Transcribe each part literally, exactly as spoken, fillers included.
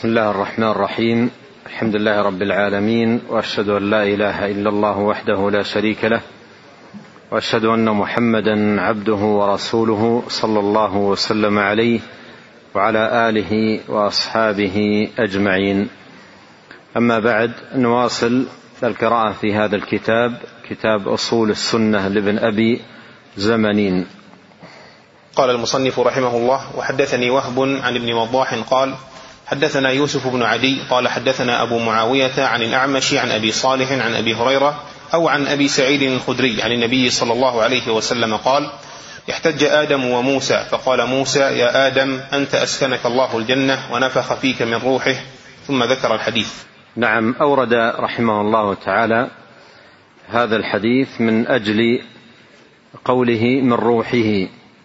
بسم الله الرحمن الرحيم. الحمد لله رب العالمين، وأشهد أن لا إله إلا الله وحده لا شريك له، وأشهد أن محمدا عبده ورسوله صلى الله وسلم عليه وعلى آله وأصحابه أجمعين. أما بعد، نواصل القراءة في هذا الكتاب، كتاب أصول السنة لابن أبي زمنين. قال المصنف رحمه الله: وحدثني وهب عن ابن وضاح قال: حدثنا يوسف بن عدي قال: حدثنا أبو معاوية عن الأعمش عن أبي صالح عن أبي هريرة أو عن أبي سعيد الخدري عن النبي صلى الله عليه وسلم قال: احتج آدم وموسى فقال موسى: يا آدم أنت أسكنك الله الجنة ونفخ فيك من روحه، ثم ذكر الحديث. نعم، أورد رحمه الله تعالى هذا الحديث من أجل قوله من روحه.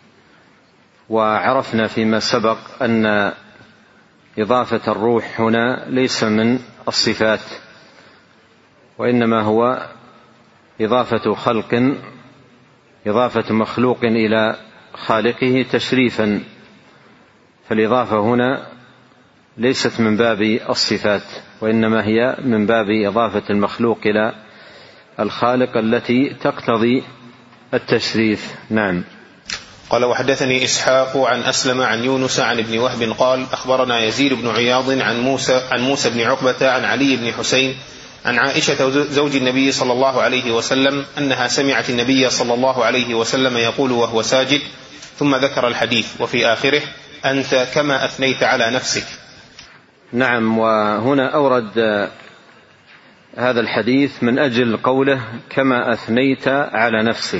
وعرفنا فيما سبق أن إضافة الروح هنا ليس من الصفات، وإنما هو إضافة خلق، إضافة مخلوق إلى خالقه تشريفا، فالإضافة هنا ليست من باب الصفات، وإنما هي من باب إضافة المخلوق إلى الخالق التي تقتضي التشريف. نعم. قال: وحدثني إسحاق عن أسلم عن يونس عن ابن وهب قال: أخبرنا يزيد بن عياض عن موسى عن موسى بن عقبة عن علي بن حسين عن عائشة زوج النبي صلى الله عليه وسلم أنها سمعت النبي صلى الله عليه وسلم يقول وهو ساجد، ثم ذكر الحديث وفي آخره: أنت كما أثنيت على نفسك. نعم، وهنا أورد هذا الحديث من أجل قوله كما أثنيت على نفسك،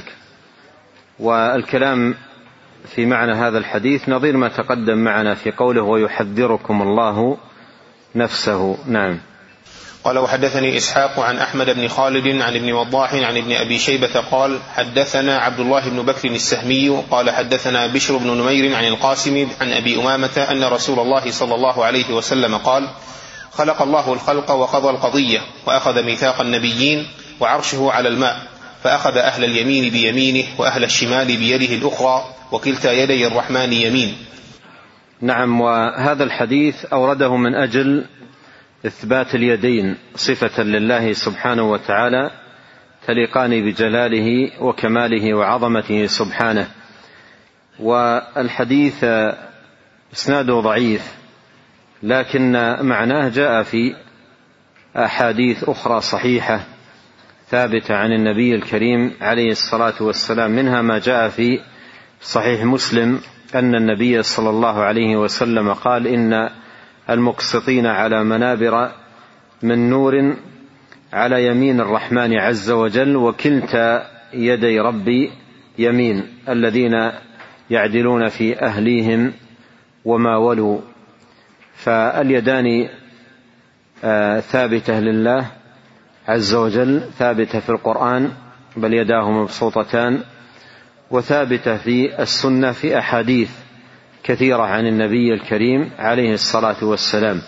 والكلام في معنى هذا الحديث نظير ما تقدم معنا في قوله ويحذركم الله نفسه. نعم. قال: وحدثني إسحاق عن أحمد بن خالد عن ابن وضاح عن ابن أبي شيبة قال: حدثنا عبد الله بن بكر السهمي قال: حدثنا بشر بن نمير عن القاسم عن أبي أمامة أن رسول الله صلى الله عليه وسلم قال: خلق الله الخلق وقضى القضية، وأخذ ميثاق النبيين، وعرشه على الماء، فأخذ أهل اليمين بيمينه وأهل الشمال بيده الأخرى، وكلتا يدي الرحمن يمين. نعم، وهذا الحديث أورده من أجل إثبات اليدين صفة لله سبحانه وتعالى تليقان بجلاله وكماله وعظمته سبحانه. والحديث إسناده ضعيف، لكن معناه جاء في أحاديث أخرى صحيحة ثابتة عن النبي الكريم عليه الصلاة والسلام، منها ما جاء في صحيح مسلم أن النبي صلى الله عليه وسلم قال: إن المقسطين على منابر من نور على يمين الرحمن عز وجل، وكلتا يدي ربي يمين، الذين يعدلون في أهليهم وما ولوا. فاليدان ثابتة لله عز وجل، ثابتة في القرآن بل يداه مبسوطتان، وثابتة في السنة في أحاديث كثيرة عن النبي الكريم عليه الصلاة والسلام.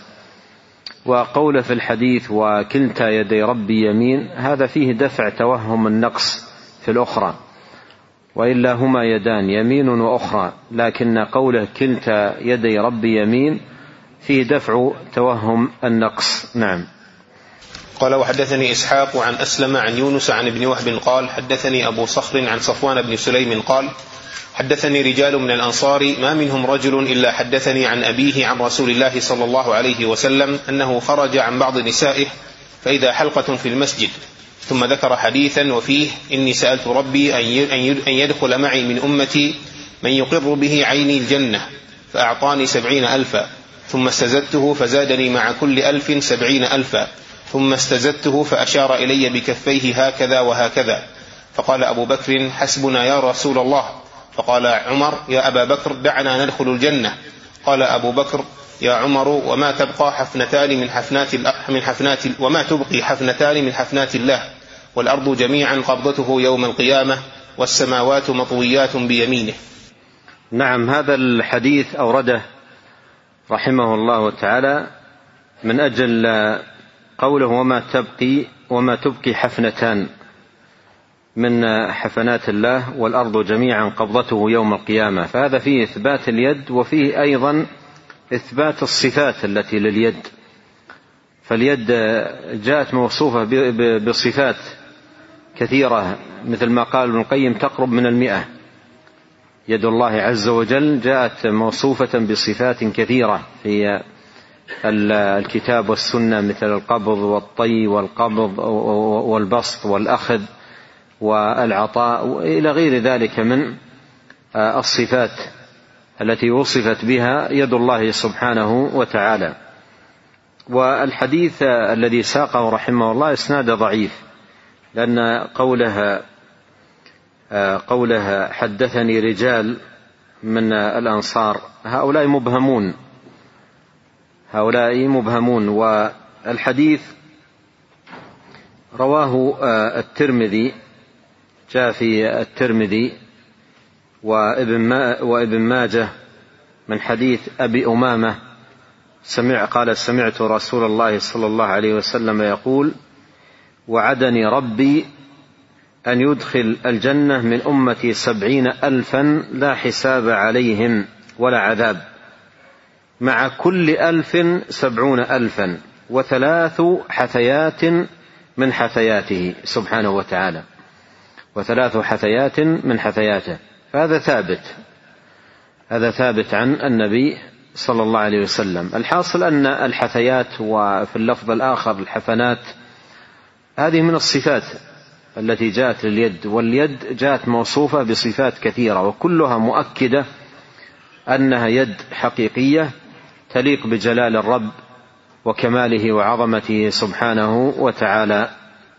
وقول في الحديث وكلتا يدي ربي يمين، هذا فيه دفع توهم النقص في الأخرى، وإلا هما يدان يمين وأخرى، لكن قوله كلتا يدي ربي يمين فيه دفع توهم النقص. نعم. قال: وحدثني إسحاق عن أسلم عن يونس عن ابن وهب قال: حدثني أبو صخر عن صفوان بن سليم قال: حدثني رجال من الأنصار ما منهم رجل إلا حدثني عن أبيه عن رسول الله صلى الله عليه وسلم أنه خرج عن بعض نسائه فإذا حلقة في المسجد، ثم ذكر حديثا وفيه: إني سألت ربي أن يدخل معي من أمتي من يقر به عيني الجنة، فأعطاني سبعين ألفا، ثم استزدته فزادني مع كل ألف سبعين ألفا، ثم استزدته فأشار إلي بكفيه هكذا وهكذا، فقال أبو بكر: حسبنا يا رسول الله. فقال عمر: يا أبا بكر دعنا ندخل الجنة. قال أبو بكر: يا عمر وما تبقى حفنتان من حفنات من حفنات وما تبقي حفنتان من حفنات الله، والأرض جميعا قبضته يوم القيامة، والسماوات مطويات بيمينه. نعم، هذا الحديث أورده رحمه الله تعالى من أجل قوله وما تبقي وما تبقي حفنتان من حفنات الله، والأرض جميعا قبضته يوم القيامة، فهذا فيه إثبات اليد، وفيه أيضا إثبات الصفات التي لليد، فاليد جاءت موصوفة بصفات كثيرة مثل ما قال ابن القيم تقرب من المئة. يد الله عز وجل جاءت موصوفة بصفات كثيرة في الكتاب والسنة، مثل القبض والطي والقبض والبسط والأخذ والعطاء إلى غير ذلك من الصفات التي وصفت بها يد الله سبحانه وتعالى. والحديث الذي ساقه رحمه الله إسناد ضعيف، لأن قولها قولها حدثني رجال من الأنصار هؤلاء مبهمون هؤلاء مبهمون والحديث رواه الترمذي، جاء في الترمذي وابن ماجه من حديث أبي أمامة سمع قال سمعت رسول الله صلى الله عليه وسلم يقول: وعدني ربي أن يدخل الجنة من أمتي سبعين ألفا لا حساب عليهم ولا عذاب، مع كل ألف سبعون ألفا وثلاث حثيات من حثياته سبحانه وتعالى، وثلاث حثيات من حثياته. فهذا ثابت هذا ثابت عن النبي صلى الله عليه وسلم. الحاصل أن الحثيات وفي اللفظ الآخر الحفنات هذه من الصفات التي جاءت لليد، واليد جاءت موصوفة بصفات كثيرة وكلها مؤكدة أنها يد حقيقية تليق بجلال الرب وكماله وعظمته سبحانه وتعالى.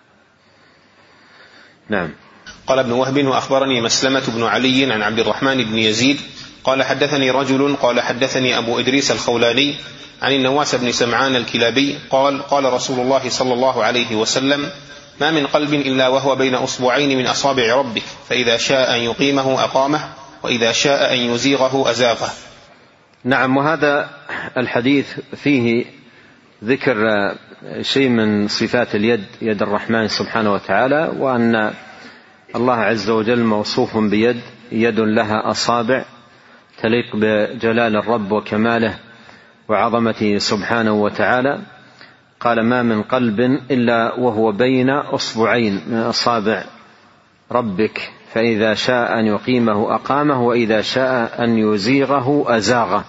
نعم. قال ابن وهب: وأخبرني مسلمة بن علي عن عبد الرحمن بن يزيد قال حدثني رجل قال حدثني أبو إدريس الخولاني عن النواس بن سمعان الكلابي قال: قال رسول الله صلى الله عليه وسلم: ما من قلب إلا وهو بين أصبعين من أصابع ربك، فإذا شاء أن يقيمه أقامه، وإذا شاء أن يزيغه أزاغه. نعم. وهذا الحديث فيه ذكر شيء من صفات اليد، يد الرحمن سبحانه وتعالى، وأن الله عز وجل موصوف بيد، يد لها أصابع تليق بجلال الرب وكماله وعظمته سبحانه وتعالى. قال: ما من قلب إلا وهو بين أصبعين من أصابع ربك، فإذا شاء أن يقيمه أقامه، وإذا شاء أن يزيغه أزاغه.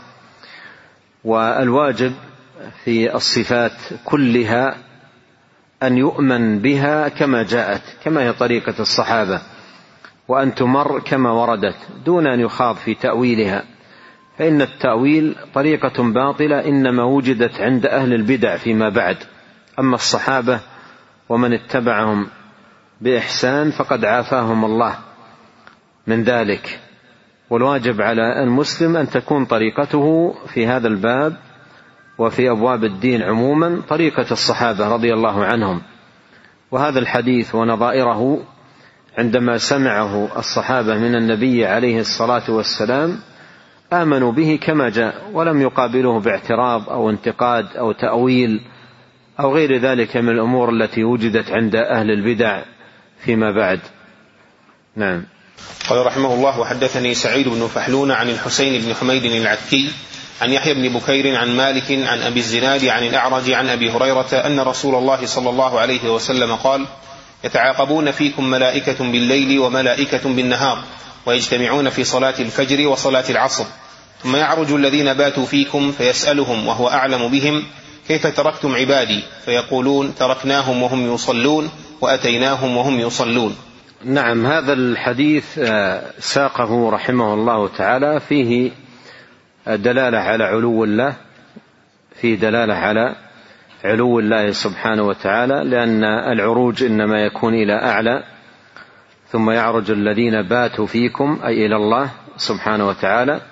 والواجب في الصفات كلها أن يؤمن بها كما جاءت، كما هي طريقة الصحابة، وأن تمر كما وردت دون أن يخاض في تأويلها، فإن التأويل طريقة باطلة إنما وجدت عند أهل البدع فيما بعد. أما الصحابة ومن اتبعهم بإحسان فقد عافاهم الله من ذلك. والواجب على المسلم أن تكون طريقته في هذا الباب وفي أبواب الدين عموما طريقة الصحابة رضي الله عنهم. وهذا الحديث ونظائره عندما سمعه الصحابة من النبي عليه الصلاة والسلام آمنوا به كما جاء، ولم يقابلوه باعتراض أو انتقاد أو تأويل أو غير ذلك من الأمور التي وجدت عند أهل البدع فيما بعد. نعم. قال رحمه الله: وحدثني سعيد بن فحلون عن الحسين بن حميد العكي عن يحيى بن بكير عن مالك عن أبي الزناد عن الأعرج عن أبي هريرة أن رسول الله صلى الله عليه وسلم قال: يتعاقبون فيكم ملائكة بالليل وملائكة بالنهار، ويجتمعون في صلاة الفجر وصلاة العصر، ثم يعرج الذين باتوا فيكم فيسألهم وهو أعلم بهم: كيف تركتم عبادي؟ فيقولون: تركناهم وهم يصلون وأتيناهم وهم يصلون. نعم. هذا الحديث ساقه رحمه الله تعالى فيه دلالة على علو الله، فيه دلالة على علو الله سبحانه وتعالى، لأن العروج إنما يكون إلى أعلى، ثم يعرج الذين باتوا فيكم أي إلى الله سبحانه وتعالى.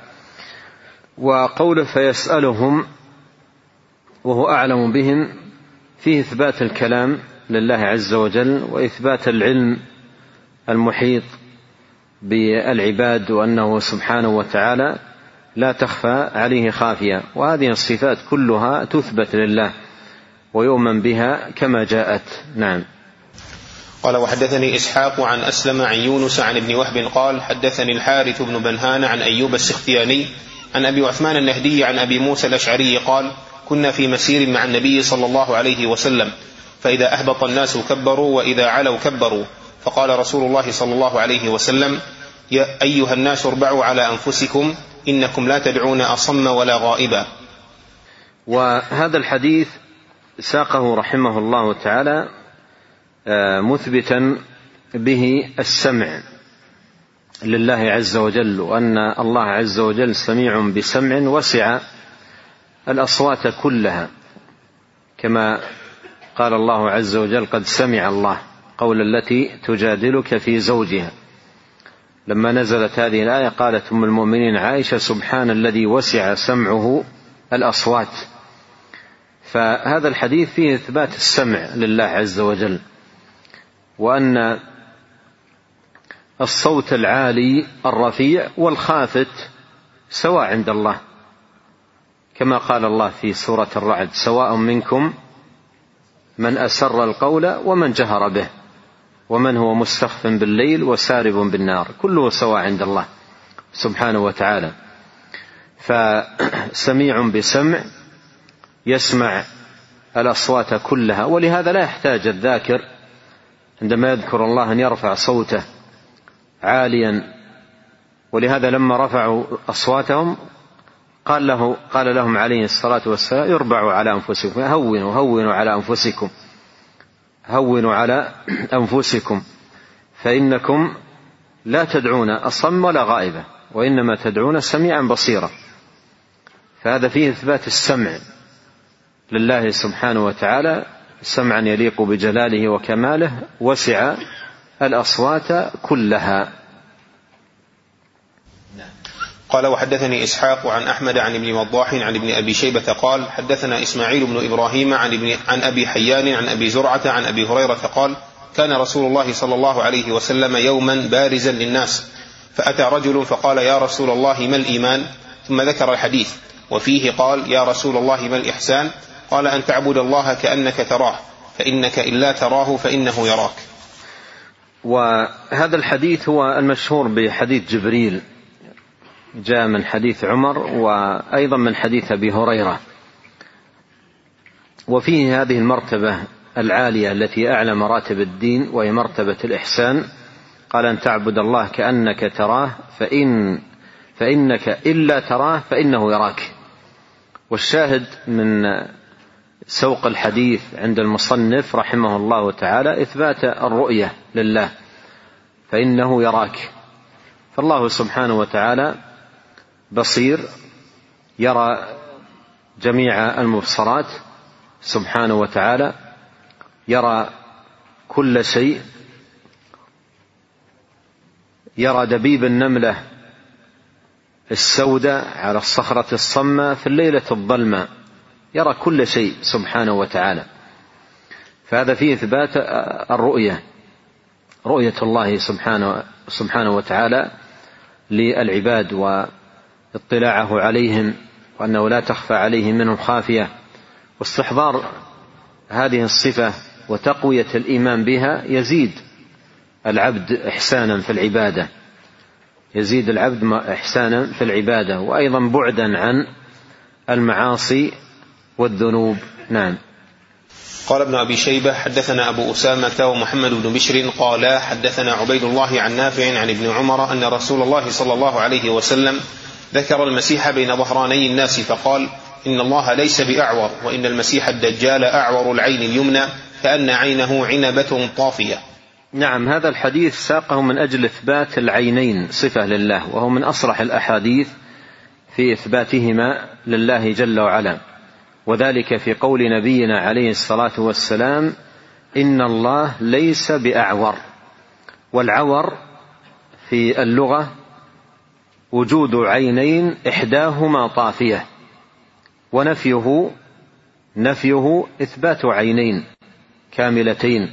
وقوله فيسألهم وهو أعلم بهم فيه إثبات الكلام لله عز وجل، وإثبات العلم المحيط بالعباد، وأنه سبحانه وتعالى لا تخفى عليه خافية. وهذه الصفات كلها تثبت لله ويؤمن بها كما جاءت. نعم. قال: وحدثني إسحاق عن أسلم عن يونس عن ابن وهب قال: حدثني الحارث بن بنهان عن أيوب السختياني عن أبي عثمان النهدي عن أبي موسى الأشعري قال: كنا في مسير مع النبي صلى الله عليه وسلم، فإذا أهبط الناس كبروا وإذا علوا كبروا، فقال رسول الله صلى الله عليه وسلم: يا أيها الناس اربعوا على أنفسكم إنكم لا تدعون أصم ولا غائبا. وهذا الحديث ساقه رحمه الله تعالى مثبتا به السمع لله عز وجل، وأن الله عز وجل سميع بسمع وسع الأصوات كلها، كما قال الله عز وجل: قد سمع الله قول التي تجادلك في زوجها. لما نزلت هذه الآية قالت أم المؤمنين عائشة: سبحان الذي وسع سمعه الأصوات. فهذا الحديث فيه إثبات السمع لله عز وجل، وأن الصوت العالي الرفيع والخافت سواء عند الله، كما قال الله في سورة الرعد: سواء منكم من أسر القول ومن جهر به ومن هو مستخف بالليل وسارب بالنار، كله سواء عند الله سبحانه وتعالى. فسميع بسمع يسمع الأصوات كلها، ولهذا لا يحتاج الذاكر عندما يذكر الله أن يرفع صوته عاليا. ولهذا لما رفعوا أصواتهم قال له قال لهم عليه الصلاة والسلام: اربعوا على أنفسكم، هونوا هونوا على أنفسكم هونوا على أنفسكم فإنكم لا تدعون أصم ولا غائبة، وإنما تدعون سميعا بصيرا. فهذا فيه إثبات السمع لله سبحانه وتعالى، سمعا يليق بجلاله وكماله، وسع الأصوات كلها. قال: وحدثني إسحاق عن أحمد عن ابن وضاح عن ابن أبي شيبة قال: حدثنا إسماعيل بن إبراهيم عن, ابن عن أبي حيان عن أبي زرعة عن أبي هريرة قال: كان رسول الله صلى الله عليه وسلم يوما بارزا للناس، فأتى رجل فقال: يا رسول الله ما الإيمان؟ ثم ذكر الحديث، وفيه قال: يا رسول الله ما الإحسان؟ قال: أن تعبد الله كأنك تراه، فإنك إن لا تراه فإنه يراك. وهذا الحديث هو المشهور بحديث جبريل، جاء من حديث عمر وأيضا من حديث أبي هريرة، وفيه هذه المرتبة العالية التي أعلى مراتب الدين، وهي مرتبة الإحسان. قال: أن تعبد الله كأنك تراه، فإن فإنك إلا تراه فإنه يراك. والشاهد من سوق الحديث عند المصنف رحمه الله تعالى إثبات الرؤية لله، فإنه يراك. فالله سبحانه وتعالى بصير، يرى جميع المبصرات سبحانه وتعالى، يرى كل شيء، يرى دبيب النملة السوداء على الصخرة الصماء في الليلة الظلمة، يرى كل شيء سبحانه وتعالى. فهذا فيه إثبات الرؤية، رؤية الله سبحانه, سبحانه وتعالى للعباد واطلاعه عليهم، وأنه لا تخفى عليه منهم خافية. واستحضار هذه الصفة وتقوية الإيمان بها يزيد العبد إحسانا في العبادة، يزيد العبد إحسانا في العبادة، وأيضا بعدا عن المعاصي والذنوب. نعم. قال ابن أبي شيبة: حدثنا أبو أسامة ومحمد بن بشر قال: حدثنا عبيد الله عن نافع عن ابن عمر أن رسول الله صلى الله عليه وسلم ذكر المسيح بين ظهراني الناس فقال: إن الله ليس بأعور، وإن المسيح الدجال أعور العين اليمنى كأن عينه عنبة طافية. نعم، هذا الحديث ساقه من أجل إثبات العينين صفة لله، وهو من أصرح الأحاديث في إثباتهما لله جل وعلا، وذلك في قول نبينا عليه الصلاة والسلام: إن الله ليس بأعور. والعور في اللغة وجود عينين إحداهما طافية، ونفيه نفيه إثبات عينين كاملتين.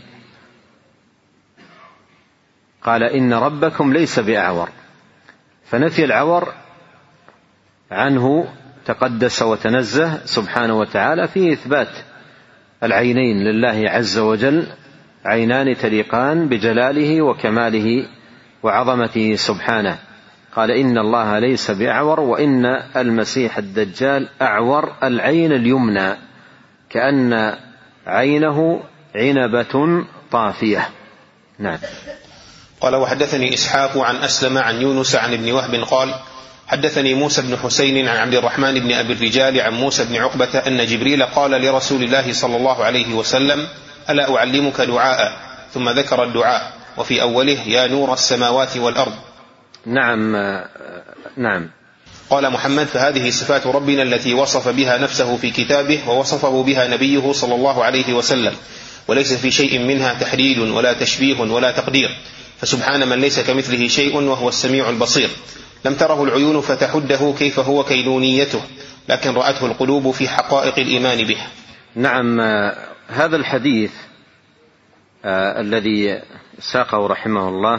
قال: إن ربكم ليس بأعور، فنفي العور عنه تقدس وتنزه سبحانه وتعالى فيه إثبات العينين لله عز وجل، عينان تليقان بجلاله وكماله وعظمته سبحانه. قال إن الله ليس بأعور وإن المسيح الدجال أعور العين اليمنى كأن عينه عنبة طافية. نعم. قال وحدثني إسحاق عن أسلم عن يونس عن ابن وهب قال حدثني موسى بن حسين عن عبد الرحمن بن أبي الرجال عن موسى بن عقبة أن جبريل قال لرسول الله صلى الله عليه وسلم ألا أعلمك دعاء، ثم ذكر الدعاء وفي أوله يا نور السماوات والأرض. نعم. نعم. قال محمد فهذه صفات ربنا التي وصف بها نفسه في كتابه ووصفه بها نبيه صلى الله عليه وسلم، وليس في شيء منها تحديد ولا تشبيه ولا تقدير، فسبحان من ليس كمثله شيء وهو السميع البصير. لم تره العيون فتحده كيف هو كينونيته، لكن رأته القلوب في حقائق الإيمان به. نعم. هذا الحديث آه الذي ساقه رحمه الله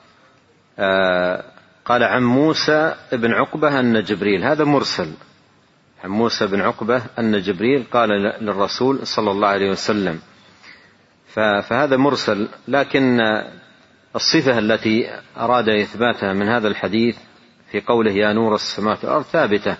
آه قال عن موسى بن عقبة أن جبريل، هذا مرسل، عن موسى بن عقبة أن جبريل قال للرسول صلى الله عليه وسلم، فهذا مرسل. لكن الصفة التي أراد إثباتها من هذا الحديث في قوله يا نور السماوات والأرض ثابتة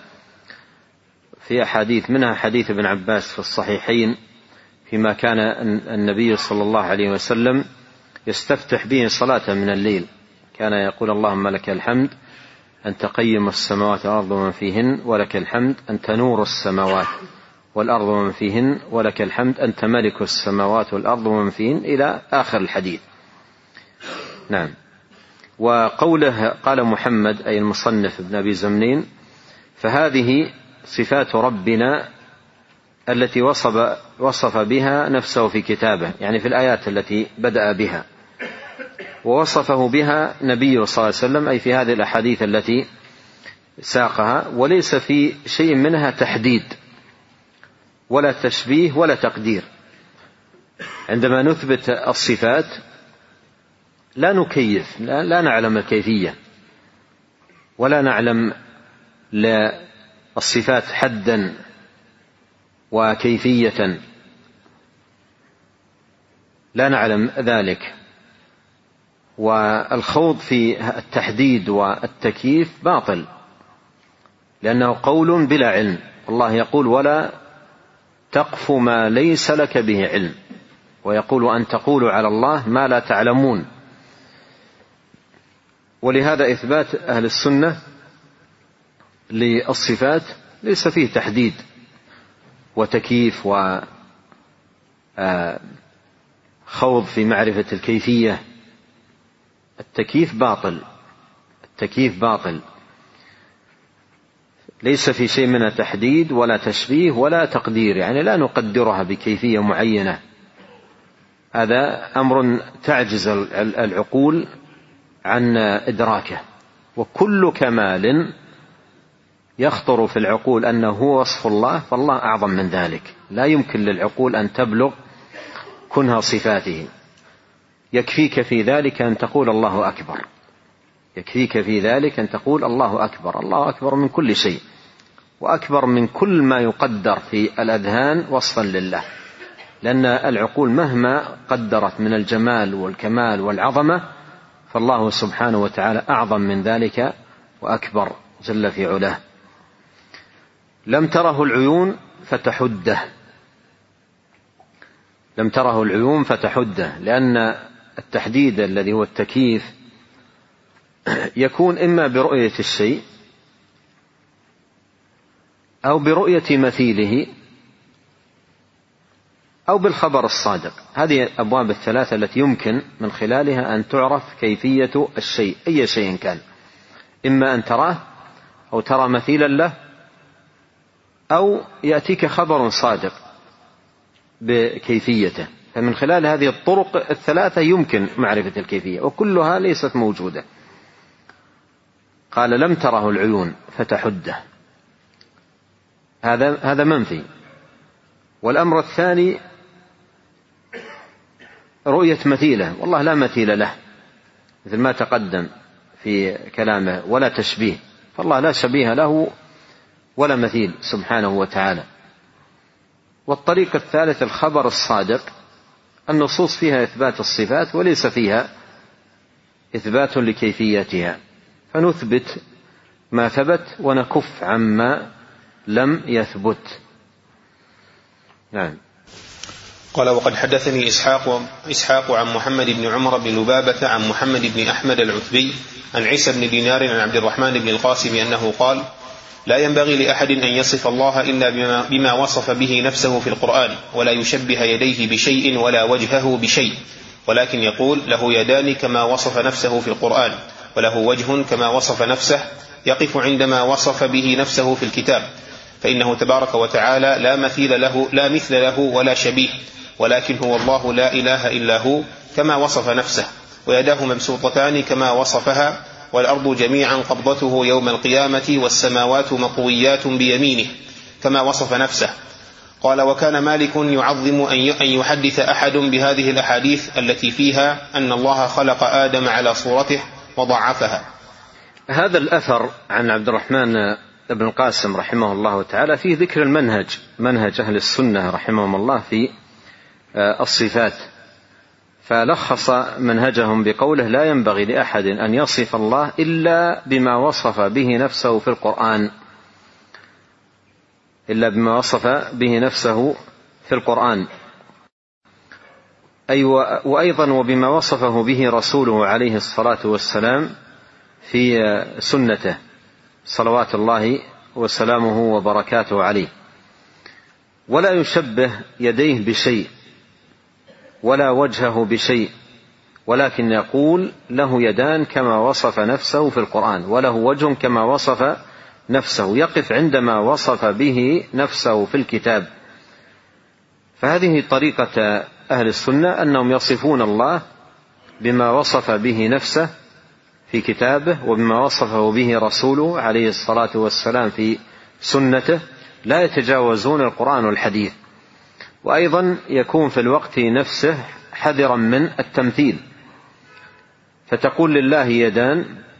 في أحاديث، منها حديث ابن عباس في الصحيحين فيما كان النبي صلى الله عليه وسلم يستفتح به صلاة من الليل، كان يقول اللهم لك الحمد أنت قيم السماوات والأرض ومن فيهن ولك الحمد أنت نور السماوات والأرض ومن فيهن ولك الحمد أنت ملك السماوات والأرض ومن فيهن إلى آخر الحديث. نعم. وقوله قال محمد أي المصنف ابن أبي زمنين فهذه صفات ربنا التي وصف, وصف بها نفسه في كتابه، يعني في الآيات التي بدأ بها، ووصفه بها نبيه صلى الله عليه وسلم أي في هذه الأحاديث التي ساقها، وليس في شيء منها تحديد ولا تشبيه ولا تقدير. عندما نثبت الصفات لا نكيف، لا, لا نعلم الكيفية ولا نعلم للصفات حدا وكيفية، لا نعلم ذلك. والخوض في التحديد والتكييف باطل، لأنه قول بلا علم. الله يقول ولا تقف ما ليس لك به علم، ويقول أن تقولوا على الله ما لا تعلمون. ولهذا إثبات أهل السنة للصفات ليس فيه تحديد وتكييف وخوض في معرفة الكيفية. التكييف باطل، التكييف باطل، ليس في شيء من تحديد ولا تشبيه ولا تقدير، يعني لا نقدرها بكيفية معينة. هذا أمر تعجز العقول عن إدراكه. وكل كمال يخطر في العقول أنه هو وصف الله فالله أعظم من ذلك، لا يمكن للعقول أن تبلغ كنها صفاته. يكفيك في ذلك أن تقول الله أكبر، يكفيك في ذلك أن تقول الله أكبر. الله أكبر من كل شيء، وأكبر من كل ما يقدر في الأذهان وصفا لله، لأن العقول مهما قدرت من الجمال والكمال والعظمة فالله سبحانه وتعالى أعظم من ذلك وأكبر جل في علاه. لم تره العيون فتحده، لم تره العيون فتحده، لأن التحديد الذي هو التكييف يكون إما برؤية الشيء أو برؤية مثيله أو بالخبر الصادق. هذه الأبواب الثلاثة التي يمكن من خلالها أن تعرف كيفية الشيء أي شيء كان، إما أن تراه أو ترى مثيلا له أو يأتيك خبر صادق بكيفيته. فمن خلال هذه الطرق الثلاثة يمكن معرفة الكيفية، وكلها ليست موجودة. قال لم تره العيون فتحده، هذا هذا منفي. والأمر الثاني رؤية مثيله، والله لا مثيل له مثل ما تقدم في كلامه، ولا تشبيه، فالله لا شبيه له ولا مثيل سبحانه وتعالى. والطريق الثالث الخبر الصادق، النصوص فيها إثبات الصفات وليس فيها إثبات لكيفيتها، فنثبت ما ثبت ونكف عما لم يثبت. نعم. قال وقد حدثني إسحاق, إسحاق عن محمد بن عمر بن لبابة عن محمد بن أحمد العتبي عن عيسى بن دينار عن عبد الرحمن بن القاسم أنه قال لا ينبغي لأحد أن يصف الله إلا بما, بما وصف به نفسه في القرآن، ولا يشبه يديه بشيء ولا وجهه بشيء، ولكن يقول له يدان كما وصف نفسه في القرآن، وله وجه كما وصف نفسه، يقف عندما وصف به نفسه في الكتاب، فإنه تبارك وتعالى لا مثيل له, لا مثل له ولا شبيه، ولكن هو الله لا إله إلا هو كما وصف نفسه، ويداه مبسوطتان كما وصفها، والأرض جميعا قبضته يوم القيامة، والسماوات مطويات بيمينه كما وصف نفسه. قال وكان مالك يعظم أن يحدث أحد بهذه الأحاديث التي فيها أن الله خلق آدم على صورته وضعفها. هذا الأثر عن عبد الرحمن بن القاسم رحمه الله تعالى فيه ذكر المنهج، منهج أهل السنة رحمهم الله في الصفات، فلخص منهجهم بقوله لا ينبغي لأحد أن يصف الله إلا بما وصف به نفسه في القرآن، إلا بما وصف به نفسه في القرآن، أي وأيضا وبما وصفه به رسوله عليه الصلاة والسلام في سنته صلوات الله وسلامه وبركاته عليه. ولا يشبه يديه بشيء ولا وجهه بشيء، ولكن يقول له يدان كما وصف نفسه في القرآن، وله وجه كما وصف نفسه، يقف عندما وصف به نفسه في الكتاب. فهذه طريقة أهل السنة، أنهم يصفون الله بما وصف به نفسه في كتابه وبما وصفه به رسوله عليه الصلاة والسلام في سنته، لا يتجاوزون القرآن والحديث. وأيضا يكون في الوقت نفسه حذرا من التمثيل، فتقول لله يدان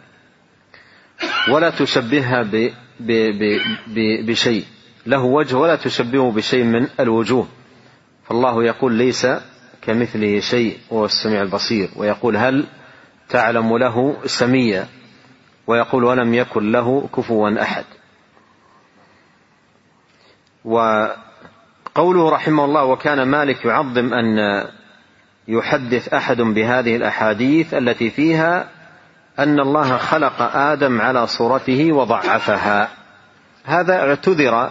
ولا تشبهها ب ب ب ب بشيء، له وجه ولا تشبهه بشيء من الوجوه، فالله يقول ليس كمثله شيء وهو السميع البصير، ويقول هل تعلم له سميا، ويقول ولم يكن له كفوا أحد. وقوله رحمه الله وكان مالك يعظم أن يحدث أحد بهذه الأحاديث التي فيها أن الله خلق آدم على صورته وضعفها، هذا اعتذر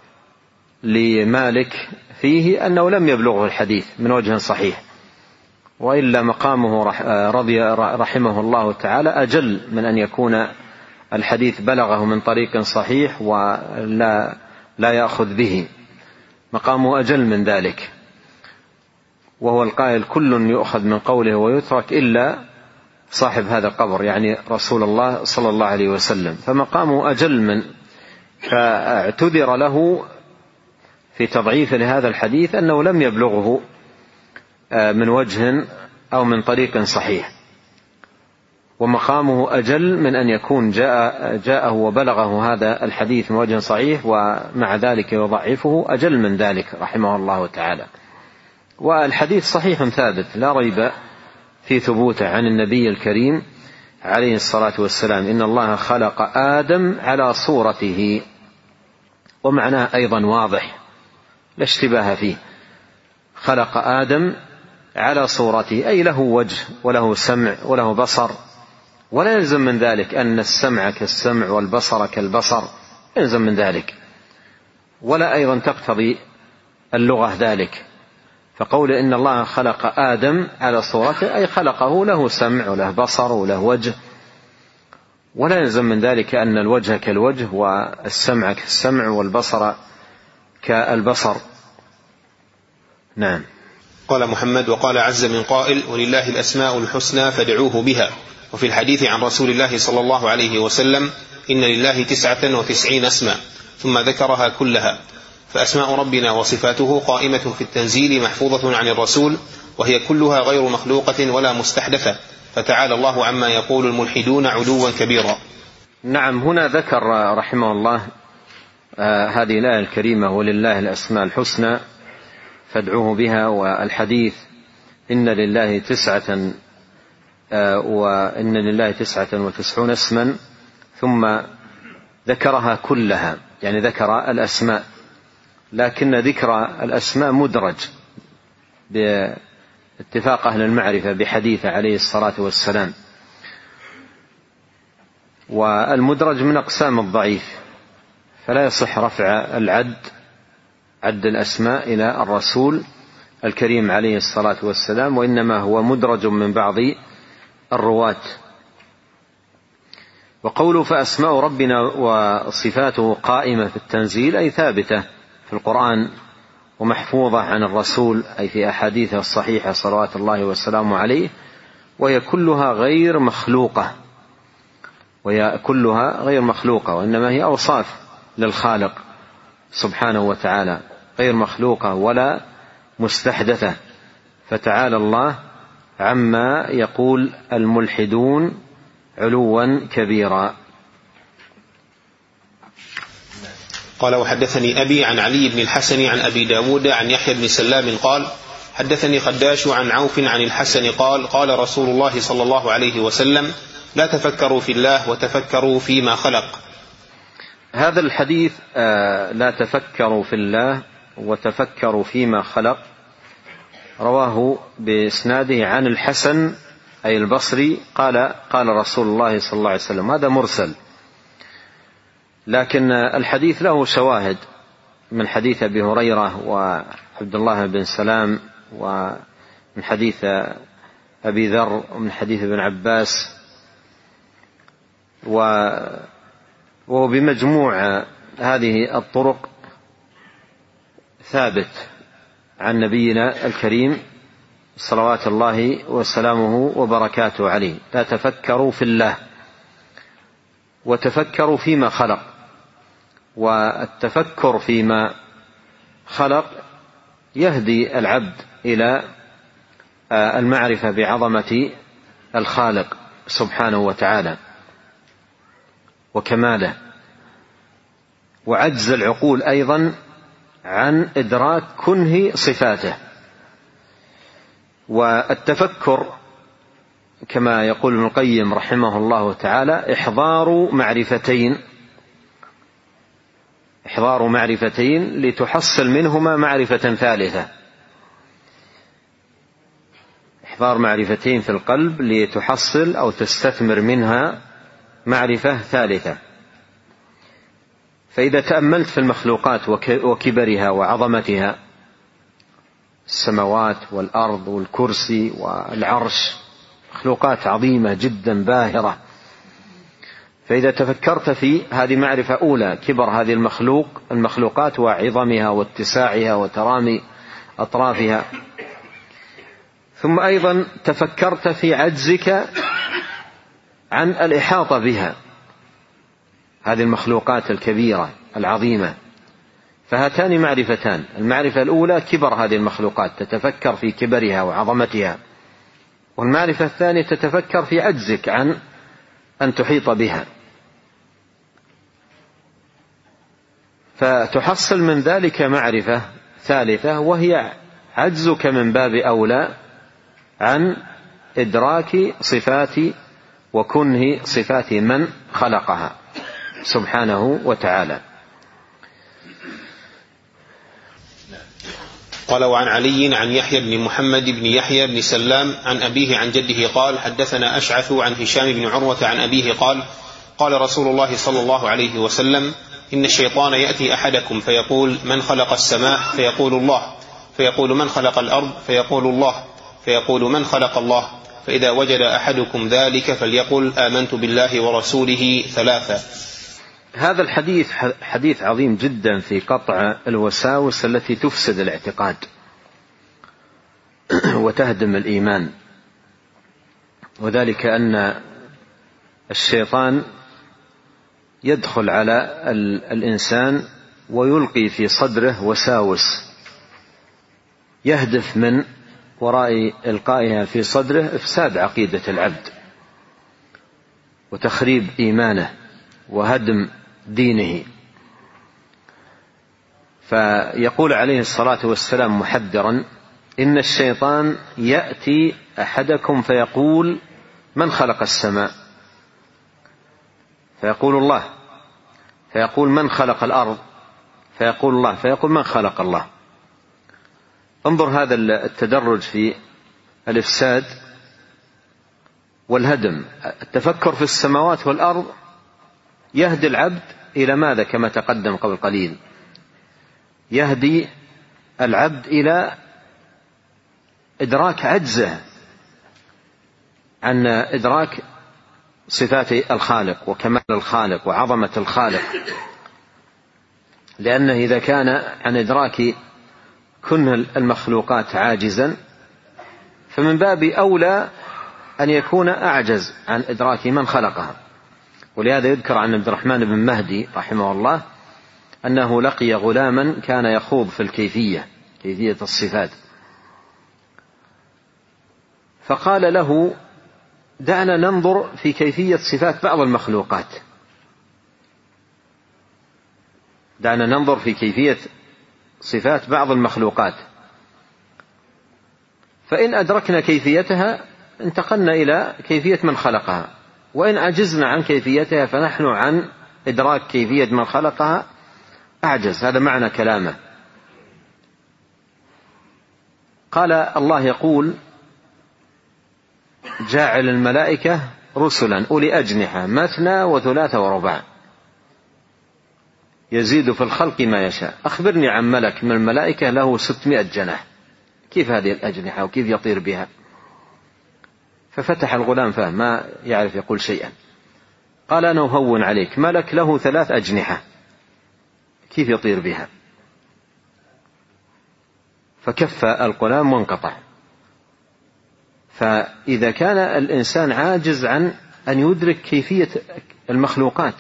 لمالك فيه أنه لم يبلغه الحديث من وجه صحيح، وإلا مقامه رضي رحمه الله تعالى أجل من أن يكون الحديث بلغه من طريق صحيح ولا لا يأخذ به، مقامه أجل من ذلك، وهو القائل كل يؤخذ من قوله ويترك إلا صاحب هذا القبر، يعني رسول الله صلى الله عليه وسلم، فمقامه أجل من، فاعتذر له في تضعيف لهذا الحديث أنه لم يبلغه من وجه أو من طريق صحيح، ومقامه أجل من أن يكون جاء جاءه وبلغه هذا الحديث من وجه صحيح ومع ذلك يضعفه، أجل من ذلك رحمه الله تعالى. والحديث صحيح ثابت لا ريب في ثبوته عن النبي الكريم عليه الصلاة والسلام، إن الله خلق آدم على صورته، ومعناه أيضا واضح لا اشتباه فيه، خلق آدم على صورته أي له وجه وله سمع وله بصر، ولا يلزم من ذلك أن السمع كالسمع والبصر كالبصر، يلزم من ذلك، ولا أيضا تقتضي اللغة ذلك. فقول إن الله خلق آدم على صورته أي خلقه له سمع وله بصر وله وجه، ولا يلزم من ذلك أن الوجه كالوجه والسمع كالسمع والبصر كالبصر. نعم. قال محمد وقال عز من قائل ولله الأسماء الحسنى فادعوه بها. وفي الحديث عن رسول الله صلى الله عليه وسلم إن لله تسعة وتسعين اسما، ثم ذكرها كلها، فأسماء ربنا وصفاته قائمة في التنزيل محفوظة عن الرسول، وهي كلها غير مخلوقة ولا مستحدثة، فتعالى الله عما يقول الملحدون علوا كبيرا. نعم. هنا ذكر رحمه الله آه هذه الآية الكريمة ولله الأسماء الحسنى فادعوه بها، والحديث إن لله تسعة آه وإن لله تسعة وتسعون اسما، ثم ذكرها كلها، يعني ذكر الأسماء، لكن ذكر الأسماء مدرج باتفاق أهل المعرفة بحديث عليه الصلاة والسلام. والمدرج من أقسام الضعيف، فلا يصح رفع العد عد الأسماء إلى الرسول الكريم عليه الصلاة والسلام، وإنما هو مدرج من بعض الرواة. وقوله فأسماء ربنا وصفاته قائمة في التنزيل أي ثابتة في القرآن ومحفوظة عن الرسول، أي في أحاديثه الصحيحة صلوات الله والسلام عليه، وهي كلها غير مخلوقة وهي كلها غير مخلوقة وإنما هي أوصاف للخالق سبحانه وتعالى، غير مخلوقة ولا مستحدثة. فتعالى الله عما يقول الملحدون علوا كبيرا. قال وحدثني أبي عن علي بن الحسن عن أبي داود عن يحيى بن سلام قال حدثني خداش عن عوف عن الحسن قال قال رسول الله صلى الله عليه وسلم لا تفكروا في الله وتفكروا فيما خلق. هذا الحديث آه لا تفكروا في الله وتفكروا فيما خلق رواه بإسناده عن الحسن أي البصري قال قال رسول الله صلى الله عليه وسلم. هذا مرسل، لكن الحديث له شواهد من حديث أبي هريرة وعبد الله بن سلام ومن حديث أبي ذر ومن حديث ابن عباس، وبمجموع هذه الطرق ثابت عن نبينا الكريم صلوات الله وسلامه وبركاته عليه. لا تفكروا في الله وتفكروا فيما خلق. والتفكر فيما خلق يهدي العبد إلى المعرفة بعظمة الخالق سبحانه وتعالى وكماله، وعجز العقول أيضا عن إدراك كنه صفاته. والتفكر كما يقول ابن القيم رحمه الله تعالى إحضار معرفتين إحضار معرفتين لتحصل منهما معرفة ثالثة. إحضار معرفتين في القلب لتحصل أو تستثمر منها معرفة ثالثة. فإذا تأملت في المخلوقات وكبرها وعظمتها، السماوات والأرض والكرسي والعرش، مخلوقات عظيمة جدا باهرة، فإذا تفكرت في هذه معرفة أولى كبر هذه المخلوق المخلوقات وعظمها واتساعها وترامي أطرافها، ثم أيضا تفكرت في عجزك عن الإحاطة بها، هذه المخلوقات الكبيرة العظيمة. فهاتان معرفتان، المعرفة الأولى كبر هذه المخلوقات تتفكر في كبرها وعظمتها، والمعرفة الثانية تتفكر في عجزك عن أن تحيط بها، فتحصل من ذلك معرفة ثالثة وهي عجزك من باب أولى عن إدراك صفات وكنه صفات من خلقها سبحانه وتعالى. قال وعن علي عن يحيى بن محمد بن يحيى بن سلام عن أبيه عن جده قال حدثنا أشعث عن هشام بن عروة عن أبيه قال قال رسول الله صلى الله عليه وسلم إن الشيطان يأتي أحدكم فيقول من خلق السماء فيقول الله، فيقول من خلق الأرض فيقول الله، فيقول من خلق الله، فإذا وجد أحدكم ذلك فليقل آمنت بالله ورسوله ثلاثة. هذا الحديث حديث عظيم جدا في قطع الوساوس التي تفسد الاعتقاد وتهدم الإيمان، وذلك أن الشيطان يدخل على الإنسان ويلقي في صدره وساوس يهدف من وراء إلقائها في صدره إفساد عقيدة العبد وتخريب إيمانه وهدم دينه. فيقول عليه الصلاة والسلام محذرا إن الشيطان يأتي أحدكم فيقول من خلق السماء فيقول الله، فيقول من خلق الأرض؟ فيقول الله، فيقول من خلق الله. انظر هذا التدرج في الإفساد والهدم. التفكر في السماوات والأرض يهدي العبد إلى ماذا؟ كما تقدم قبل قليل، يهدي العبد إلى إدراك عجزه عن إدراك صفات الخالق وكمال الخالق وعظمة الخالق، لأنه إذا كان عن إدراك كنه المخلوقات عاجزا فمن باب أولى أن يكون أعجز عن إدراك من خلقها. ولهذا يذكر عن عبد الرحمن بن مهدي رحمه الله أنه لقي غلاما كان يخوض في الكيفية، كيفية الصفات، فقال له دعنا ننظر في كيفية صفات بعض المخلوقات، دعنا ننظر في كيفية صفات بعض المخلوقات، فإن أدركنا كيفيتها انتقلنا إلى كيفية من خلقها، وإن عجزنا عن كيفيتها فنحن عن إدراك كيفية من خلقها أعجز. هذا معنى كلامه. قال الله يقول جاعل الملائكة رسلا أولي أجنحة مثنى وثلاث ورباع يزيد في الخلق ما يشاء. أخبرني عن ملك من الملائكة له ستمائة جناح، كيف هذه الأجنحة وكيف يطير بها؟ ففتح الغلام فهم ما يعرف يقول شيئا. قال أنا أهون عليك، ملك له ثلاث أجنحة كيف يطير بها؟ فكف الغلام وانقطع. فإذا كان الإنسان عاجز عن أن يدرك كيفية المخلوقات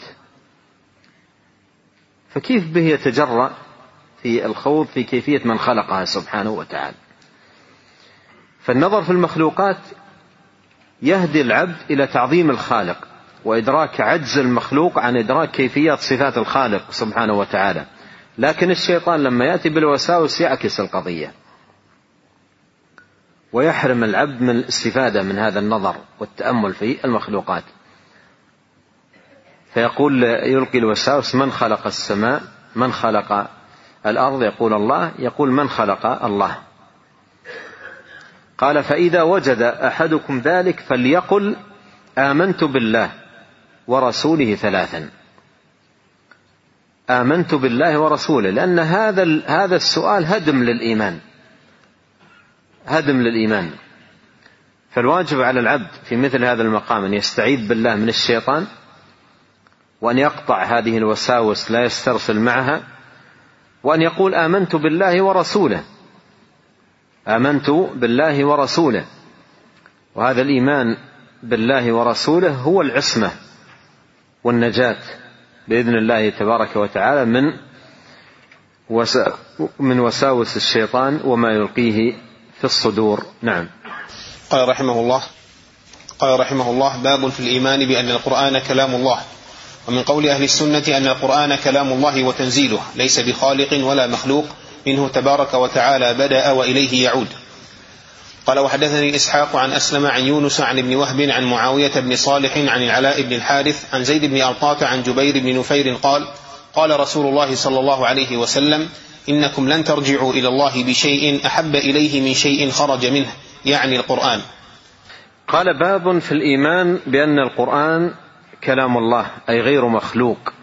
فكيف به يتجرأ في الخوض في كيفية من خلقها سبحانه وتعالى؟ فالنظر في المخلوقات يهدي العبد إلى تعظيم الخالق وإدراك عجز المخلوق عن إدراك كيفية صفات الخالق سبحانه وتعالى. لكن الشيطان لما يأتي بالوساوس يعكس القضية ويحرم العبد من الاستفادة من هذا النظر والتأمل في المخلوقات، فيقول يلقي الوساوس من خلق السماء، من خلق الأرض؟ يقول الله، يقول من خلق الله. قال فإذا وجد أحدكم ذلك فليقل آمنت بالله ورسوله ثلاثا. آمنت بالله ورسوله، لأن هذا هذا السؤال هدم للإيمان، هدم للإيمان. فالواجب على العبد في مثل هذا المقام أن يستعيذ بالله من الشيطان وأن يقطع هذه الوساوس لا يسترسل معها، وأن يقول آمنت بالله ورسوله، آمنت بالله ورسوله. وهذا الإيمان بالله ورسوله هو العصمة والنجاة بإذن الله تبارك وتعالى من من وساوس الشيطان وما يلقيه في الصدور. نعم. قال رحمه الله قال رحمه الله باب في الإيمان بأن القرآن كلام الله. ومن قول أهل السنة أن القرآن كلام الله وتنزيله ليس بخالق ولا مخلوق، منه تبارك وتعالى بدأ وإليه يعود. قال وحدثني إسحاق عن أسلم عن يونس عن ابن وهب عن معاوية بن صالح عن العلاء بن الحارث عن زيد بن أرطاة عن جبير بن نفير قال قال رسول الله صلى الله عليه وسلم إنكم لن ترجعوا إلى الله بشيء أحب إليه من شيء خرج منه، يعني القرآن. قال باب في الإيمان بأن القرآن كلام الله أي غير مخلوق.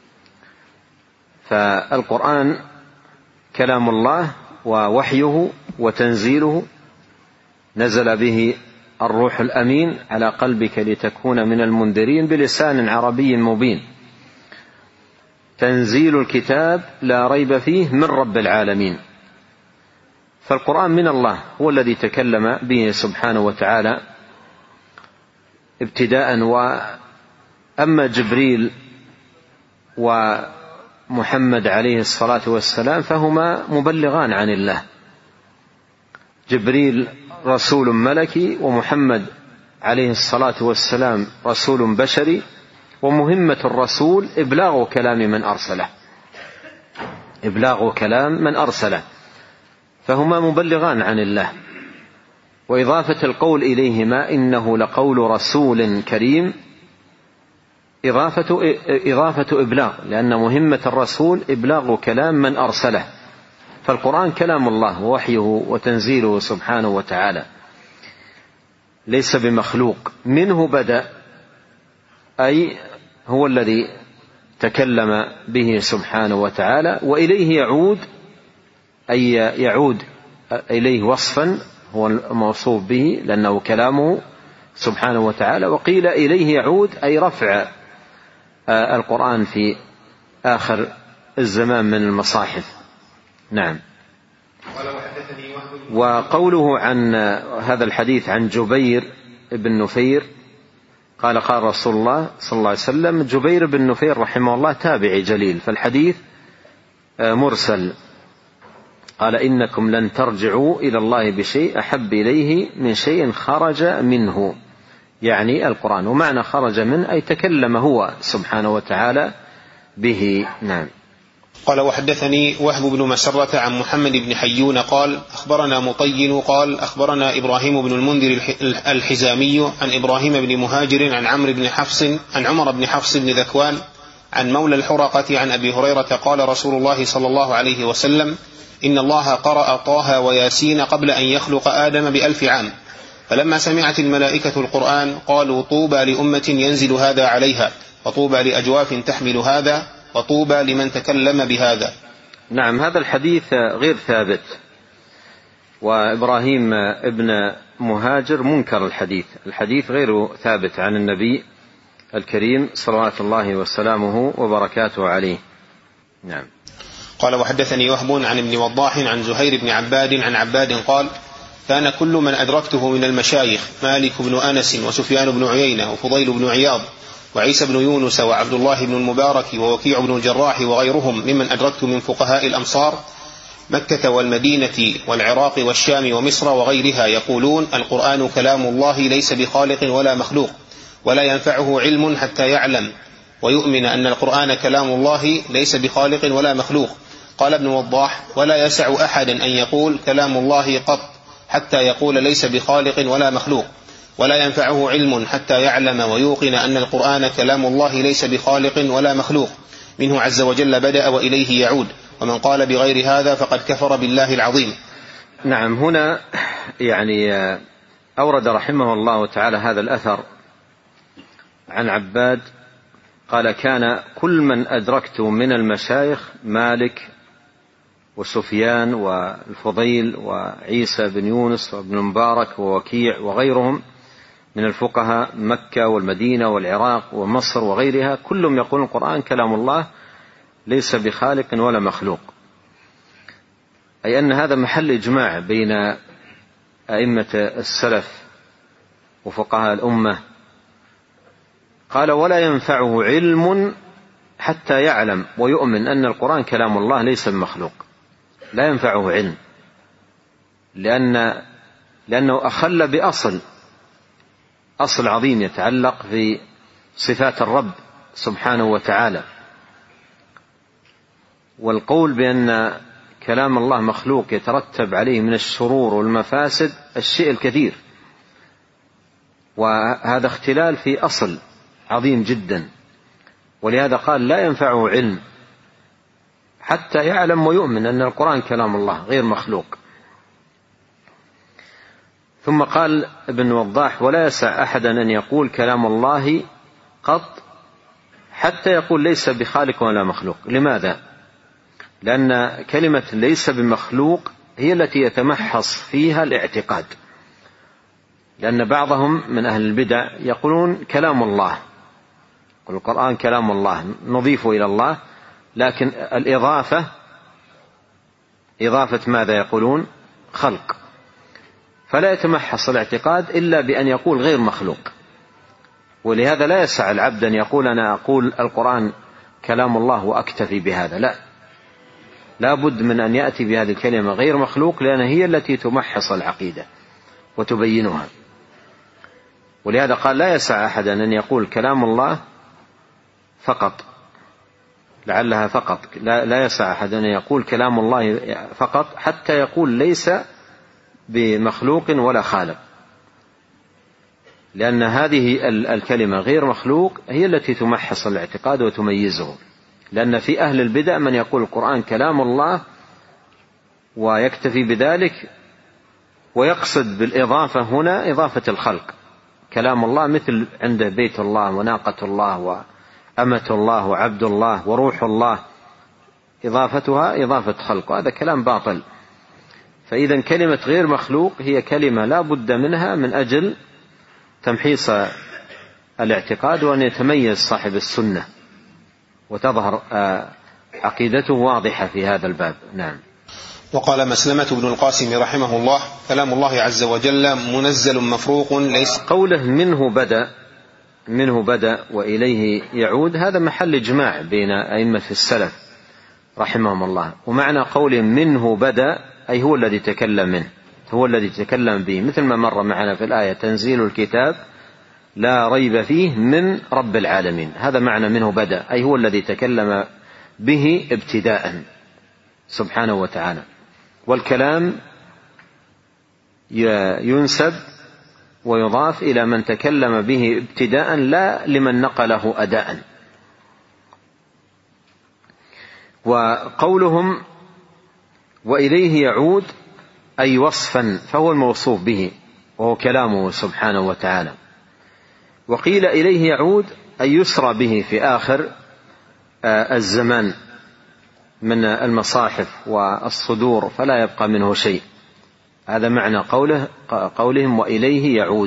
فالقرآن كلام الله ووحيه وتنزيله، نزل به الروح الأمين على قلبك لتكون من المنذرين بلسان عربي مبين، تنزيل الكتاب لا ريب فيه من رب العالمين. فالقرآن من الله، هو الذي تكلم به سبحانه وتعالى ابتداء. وأما جبريل ومحمد عليه الصلاة والسلام فهما مبلغان عن الله، جبريل رسول ملكي ومحمد عليه الصلاة والسلام رسول بشري، ومهمة الرسول إبلاغ كلام من أرسله، إبلاغ كلام من أرسله، فهما مبلغان عن الله. وإضافة القول إليهما إنه لقول رسول كريم إضافة, إضافة إبلاغ، لأن مهمة الرسول إبلاغ كلام من أرسله، فالقرآن كلام الله ووحيه وتنزيله سبحانه وتعالى، ليس بمخلوق، منه بدأ، أي هو الذي تكلم به سبحانه وتعالى، وإليه يعود، أي يعود إليه وصفا هو الموصوف به لأنه كلامه سبحانه وتعالى. وقيل إليه يعود أي رفع القرآن في آخر الزمان من المصاحف. نعم. وقوله عن هذا الحديث عن جبير بن نفير قال قال رسول الله صلى الله عليه وسلم، جبير بن نفير رحمه الله تابعي جليل، فالحديث مرسل، قال إنكم لن ترجعوا إلى الله بشيء أحب إليه من شيء خرج منه، يعني القرآن، ومعنى خرج منه أي تكلم هو سبحانه وتعالى به. نعم. قال وحدثني وهب بن مسرة عن محمد بن حيون قال أخبرنا مطين قال أخبرنا إبراهيم بن المنذر الحزامي عن إبراهيم بن مهاجر عن عمرو بن حفص عن عمر بن حفص بن ذكوان عن مولى الحرقة عن أبي هريرة قال رسول الله صلى الله عليه وسلم إن الله قرأ طه وياسين قبل أن يخلق آدم بألف عام، فلما سمعت الملائكة القرآن قالوا طوبى لأمة ينزل هذا عليها، وطوبى لأجواف تحمل هذا، وطوبى لمن تكلم بهذا. نعم. هذا الحديث غير ثابت، وإبراهيم ابن مهاجر منكر الحديث، الحديث غير ثابت عن النبي الكريم صلوات الله وسلامه وبركاته عليه. نعم. قال وحدثني وهب عن ابن وضاح عن زهير بن عباد عن عباد قال كان كل من أدركته من المشايخ مالك بن أنس وسفيان بن عيينة وفضيل بن عياض وعيسى بن يونس وعبد الله بن المبارك ووكيع بن الجراح وغيرهم ممن أدركت من فقهاء الأمصار مكة والمدينة والعراق والشام ومصر وغيرها يقولون القرآن كلام الله ليس بخالق ولا مخلوق، ولا ينفعه علم حتى يعلم ويؤمن أن القرآن كلام الله ليس بخالق ولا مخلوق. قال ابن وضاح ولا يسع أحد أن يقول كلام الله قط حتى يقول ليس بخالق ولا مخلوق، ولا ينفعه علم حتى يعلم ويوقن أن القرآن كلام الله ليس بخالق ولا مخلوق، منه عز وجل بدأ وإليه يعود، ومن قال بغير هذا فقد كفر بالله العظيم. نعم. هنا يعني أورد رحمه الله تعالى هذا الأثر عن عباد قال كان كل من أدركت من المشايخ مالك وسفيان والفضيل وعيسى بن يونس وابن المبارك ووكيع وغيرهم من الفقهاء مكة والمدينة والعراق ومصر وغيرها كلهم يقول القرآن كلام الله ليس بخالق ولا مخلوق، أي أن هذا محل إجماع بين أئمة السلف وفقهاء الأمة. قال ولا ينفعه علم حتى يعلم ويؤمن أن القرآن كلام الله ليس بمخلوق، لا ينفعه علم، لأن لأنه أخل بأصل أصل عظيم يتعلق في صفات الرب سبحانه وتعالى، والقول بأن كلام الله مخلوق يترتب عليه من الشرور والمفاسد الشيء الكثير، وهذا اختلال في أصل عظيم جدا، ولهذا قال لا ينفعه علم حتى يعلم ويؤمن أن القرآن كلام الله غير مخلوق. ثم قال ابن وضاح ولا يسع أحدا أن يقول كلام الله قط حتى يقول ليس بخالق ولا مخلوق. لماذا؟ لأن كلمة ليس بمخلوق هي التي يتمحص فيها الاعتقاد، لأن بعضهم من أهل البدع يقولون كلام الله، يقول القرآن كلام الله نضيفه إلى الله، لكن الإضافة إضافة ماذا يقولون؟ خلق، فلا يتمحص الاعتقاد إلا بأن يقول غير مخلوق. ولهذا لا يسع العبد أن يقول أنا أقول القرآن كلام الله وأكتفي بهذا، لا، لا بد من أن يأتي بهذه الكلمة غير مخلوق، لأن هي التي تمحص العقيدة وتبينها. ولهذا قال لا يسع أحدا أن يقول كلام الله فقط، لعلها فقط، لا, لا يسع أحدا أن يقول كلام الله فقط حتى يقول ليس بمخلوق ولا خالق. لأن هذه الكلمة غير مخلوق هي التي تمحص الاعتقاد وتميزه. لأن في أهل البدع من يقول القرآن كلام الله ويكتفي بذلك، ويقصد بالإضافة هنا إضافة الخلق. كلام الله مثل عنده بيت الله وناقة الله وأمة الله وعبد الله وروح الله، إضافتها إضافة خلق، وهذا كلام باطل. فإذا كلمة غير مخلوق هي كلمة لا بد منها من أجل تمحيص الاعتقاد، وأن يتميز صاحب السنة وتظهر عقيدته واضحة في هذا الباب. نعم. وقال مسلمة بن القاسم رحمه الله: كلام الله عز وجل منزل مفروق ليس. قوله منه بدأ منه بدأ وإليه يعود، هذا محل إجماع بين أئمة السلف رحمهم الله. ومعنى قوله منه بدأ أي هو الذي تكلم منه، هو الذي تكلم به، مثل ما مر معنا في الآية تنزيل الكتاب لا ريب فيه من رب العالمين. هذا معنى منه بدأ، أي هو الذي تكلم به ابتداء سبحانه وتعالى. والكلام ينسب ويضاف إلى من تكلم به ابتداء، لا لمن نقله أداء. وقولهم وإليه يعود أي وصفا، فهو الموصوف به وهو كلامه سبحانه وتعالى. وقيل إليه يعود أي يسرى به في آخر الزمان من المصاحف والصدور فلا يبقى منه شيء. هذا معنى قوله قولهم وإليه يعود.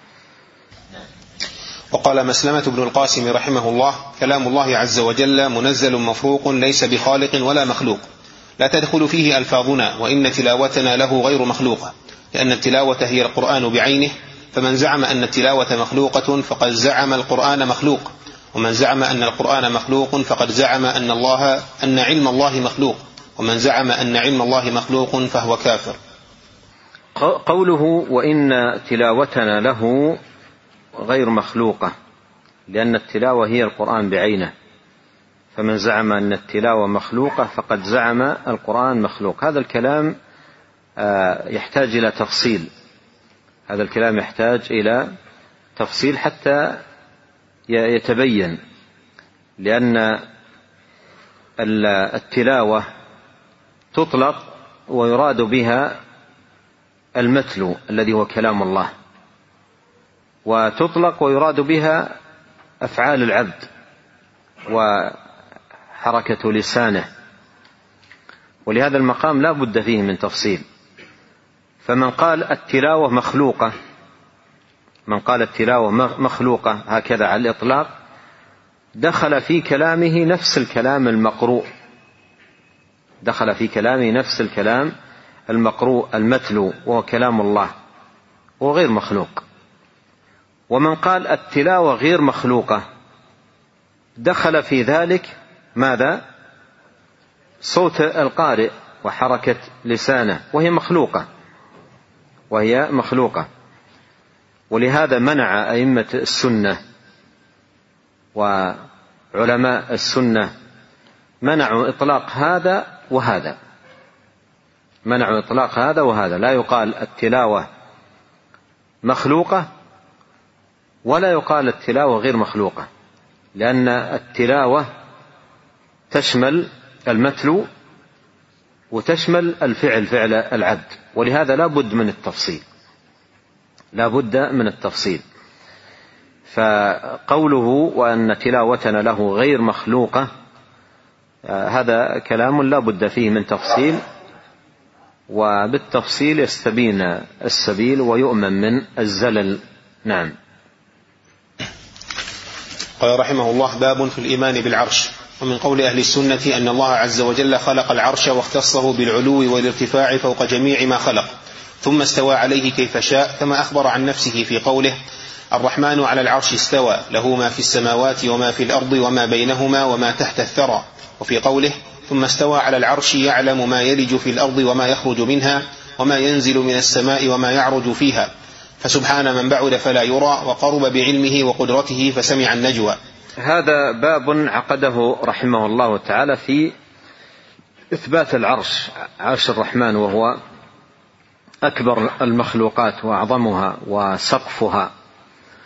وقال مسلمة بن القاسم رحمه الله: كلام الله عز وجل منزل مفروق ليس بخالق ولا مخلوق، لا تدخل فيه ألفاظنا، وإن تلاوتنا له غير مخلوقة، لأن التلاوة هي القرآن بعينه، فمن زعم أن التلاوة مخلوقة فقد زعم القرآن مخلوق، ومن زعم أن القرآن مخلوق فقد زعم أن الله أن علم الله مخلوق، ومن زعم أن علم الله مخلوق فهو كافر. قوله وإن تلاوتنا له غير مخلوقة، لأن التلاوة هي القرآن بعينه، فمن زعم أن التلاوة مخلوقة فقد زعم القرآن مخلوق. هذا الكلام يحتاج إلى تفصيل، هذا الكلام يحتاج إلى تفصيل حتى يتبين، لأن التلاوة تطلق ويراد بها المتلو الذي هو كلام الله، وتطلق ويراد بها أفعال العبد وحركة لسانه، ولهذا المقام لا بد فيه من تفصيل. فمن قال التلاوة مخلوقة من قال التلاوة مخلوقة هكذا على الإطلاق دخل في كلامه نفس الكلام المقروء دخل في كلامه نفس الكلام المقروء المتلو وهو كلام الله وغير مخلوق. ومن قال التلاوة غير مخلوقة دخل في ذلك ماذا؟ صوت القارئ وحركة لسانه، وهي مخلوقة وهي مخلوقة ولهذا منع أئمة السنة وعلماء السنة منعوا إطلاق هذا وهذا منعوا إطلاق هذا وهذا لا يقال التلاوة مخلوقة ولا يقال التلاوة غير مخلوقة، لأن التلاوة تشمل المتلو وتشمل الفعل فعل العبد، ولهذا لا بد من التفصيل لا بد من التفصيل. فقوله وأن تلاوتنا له غير مخلوقة هذا كلام لا بد فيه من تفصيل، وبالتفصيل يستبين السبيل ويؤمن من الزلل. نعم. قال رحمه الله: باب في الإيمان بالعرش. ومن قول أهل السنة أن الله عز وجل خلق العرش واختصه بالعلو والارتفاع فوق جميع ما خلق، ثم استوى عليه كيف شاء، كما أخبر عن نفسه في قوله: الرحمن على العرش استوى، له ما في السماوات وما في الأرض وما بينهما وما تحت الثرى. وفي قوله: ثم استوى على العرش يعلم ما يلج في الأرض وما يخرج منها وما ينزل من السماء وما يعرج فيها، فسبحان من بعد فلا يرى، وقرب بعلمه وقدرته فسمع النجوى. هذا باب عقده رحمه الله تعالى في إثبات العرش، عرش الرحمن، وهو أكبر المخلوقات وأعظمها وسقفها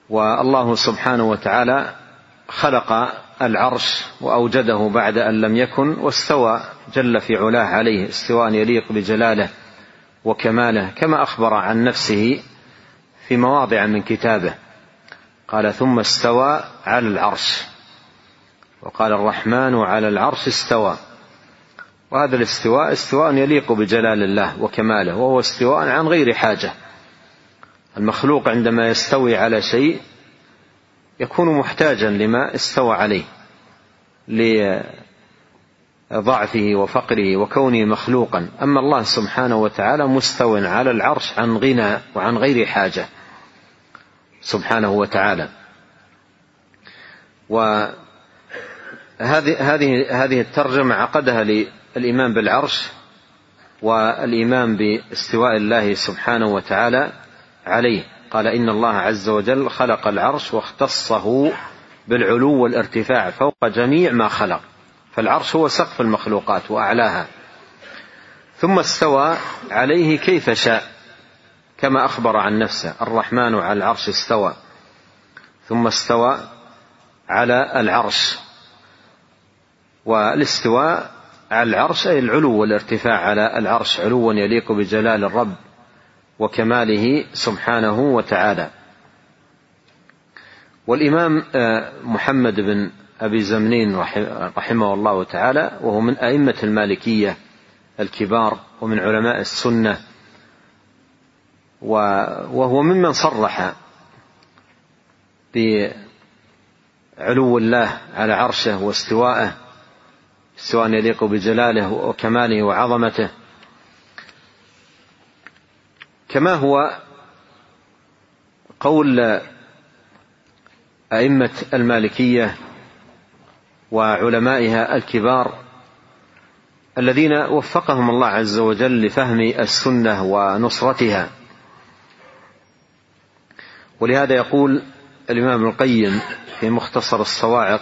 والله سبحانه وتعالى خلق العرش وأوجده بعد أن لم يكن، واستوى جل في علاه عليه استواء يليق بجلاله وكماله، كما أخبر عن نفسه في مواضع من كتابه، قال ثم استوى على العرش، وقال الرحمن على العرش استوى. وهذا الاستواء استواء يليق بجلال الله وكماله، وهو استواء عن غير حاجة. المخلوق عندما يستوي على شيء يكون محتاجا لما استوى عليه لضعفه وفقره وكونه مخلوقا. أما الله سبحانه وتعالى مستو على العرش عن غنى وعن غير حاجة سبحانه وتعالى. وهذه هذه هذه الترجمة عقدها للإيمان بالعرش والإيمان باستواء الله سبحانه وتعالى عليه. قال إن الله عز وجل خلق العرش واختصه بالعلو والارتفاع فوق جميع ما خلق، فالعرش هو سقف المخلوقات وأعلاها. ثم استوى عليه كيف شاء كما أخبر عن نفسه، الرحمن على العرش استوى. ثم استوى على العرش، والاستواء على العرش أي العلو والارتفاع على العرش، علوا يليق بجلال الرب وكماله سبحانه وتعالى. والإمام محمد بن أبي زمنين رحمه الله تعالى، وهو من أئمة المالكية الكبار ومن علماء السنة، وهو ممن صرح بعلو الله على عرشه واستواءه استواء يليق بجلاله وكماله وعظمته، كما هو قول أئمة المالكية وعلمائها الكبار الذين وفقهم الله عز وجل لفهم السنة ونصرتها. ولهذا يقول الإمام ابن القيم في مختصر الصواعق،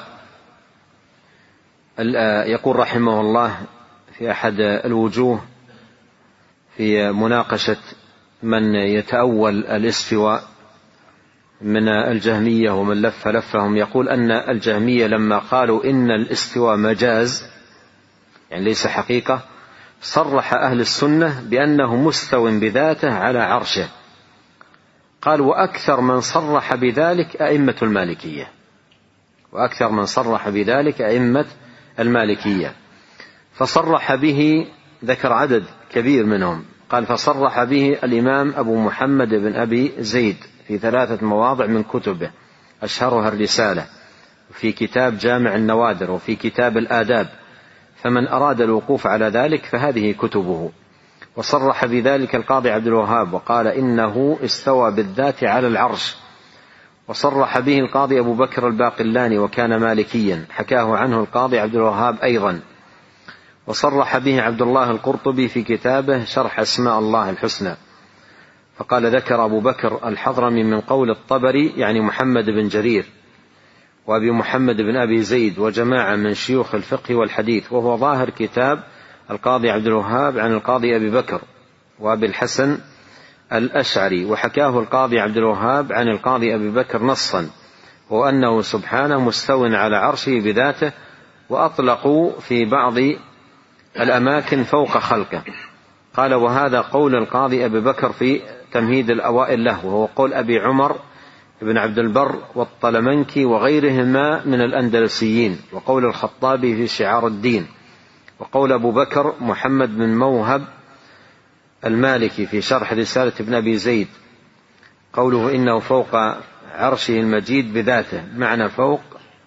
يقول رحمه الله في أحد الوجوه في مناقشة من يتأول الاستواء من الجهمية ومن لف لفهم، يقول أن الجهمية لما قالوا إن الاستواء مجاز يعني ليس حقيقة، صرح أهل السنة بأنه مستو بذاته على عرشه. قال وأكثر من صرح بذلك أئمة المالكية، وأكثر من صرح بذلك أئمة المالكية، فصرح به ذكر عدد كبير منهم. قال فصرح به الإمام أبو محمد بن أبي زيد في ثلاثة مواضع من كتبه، أشهرها الرسالة، وفي كتاب جامع النوادر، وفي كتاب الآداب، فمن أراد الوقوف على ذلك فهذه كتبه. وصرح بذلك القاضي عبد الوهاب وقال إنه استوى بالذات على العرش. وصرح به القاضي أبو بكر الباقلاني وكان مالكيا، حكاه عنه القاضي عبد الوهاب أيضا. وصرح به عبد الله القرطبي في كتابه شرح أسماء الله الحسنى، فقال ذكر أبو بكر الحضرمي من قول الطبري يعني محمد بن جرير وأبي محمد بن أبي زيد وجماعة من شيوخ الفقه والحديث، وهو ظاهر كتاب القاضي عبد الوهاب عن القاضي أبي بكر وأبي الحسن الأشعري. وحكاه القاضي عبد الوهاب عن القاضي أبي بكر نصا، وأنه سبحانه مستو على عرشه بذاته، وأطلقوا في بعض الأماكن فوق خلقه. قال وهذا قول القاضي أبي بكر في تمهيد الأوائل له، وهو قول أبي عمر ابن عبد البر والطلمنكي وغيرهما من الأندلسيين، وقول الخطابي في شعار الدين، وقول أبو بكر محمد بن موهب المالكي في شرح رسالة ابن أبي زيد قوله إنه فوق عرشه المجيد بذاته، معنى فوق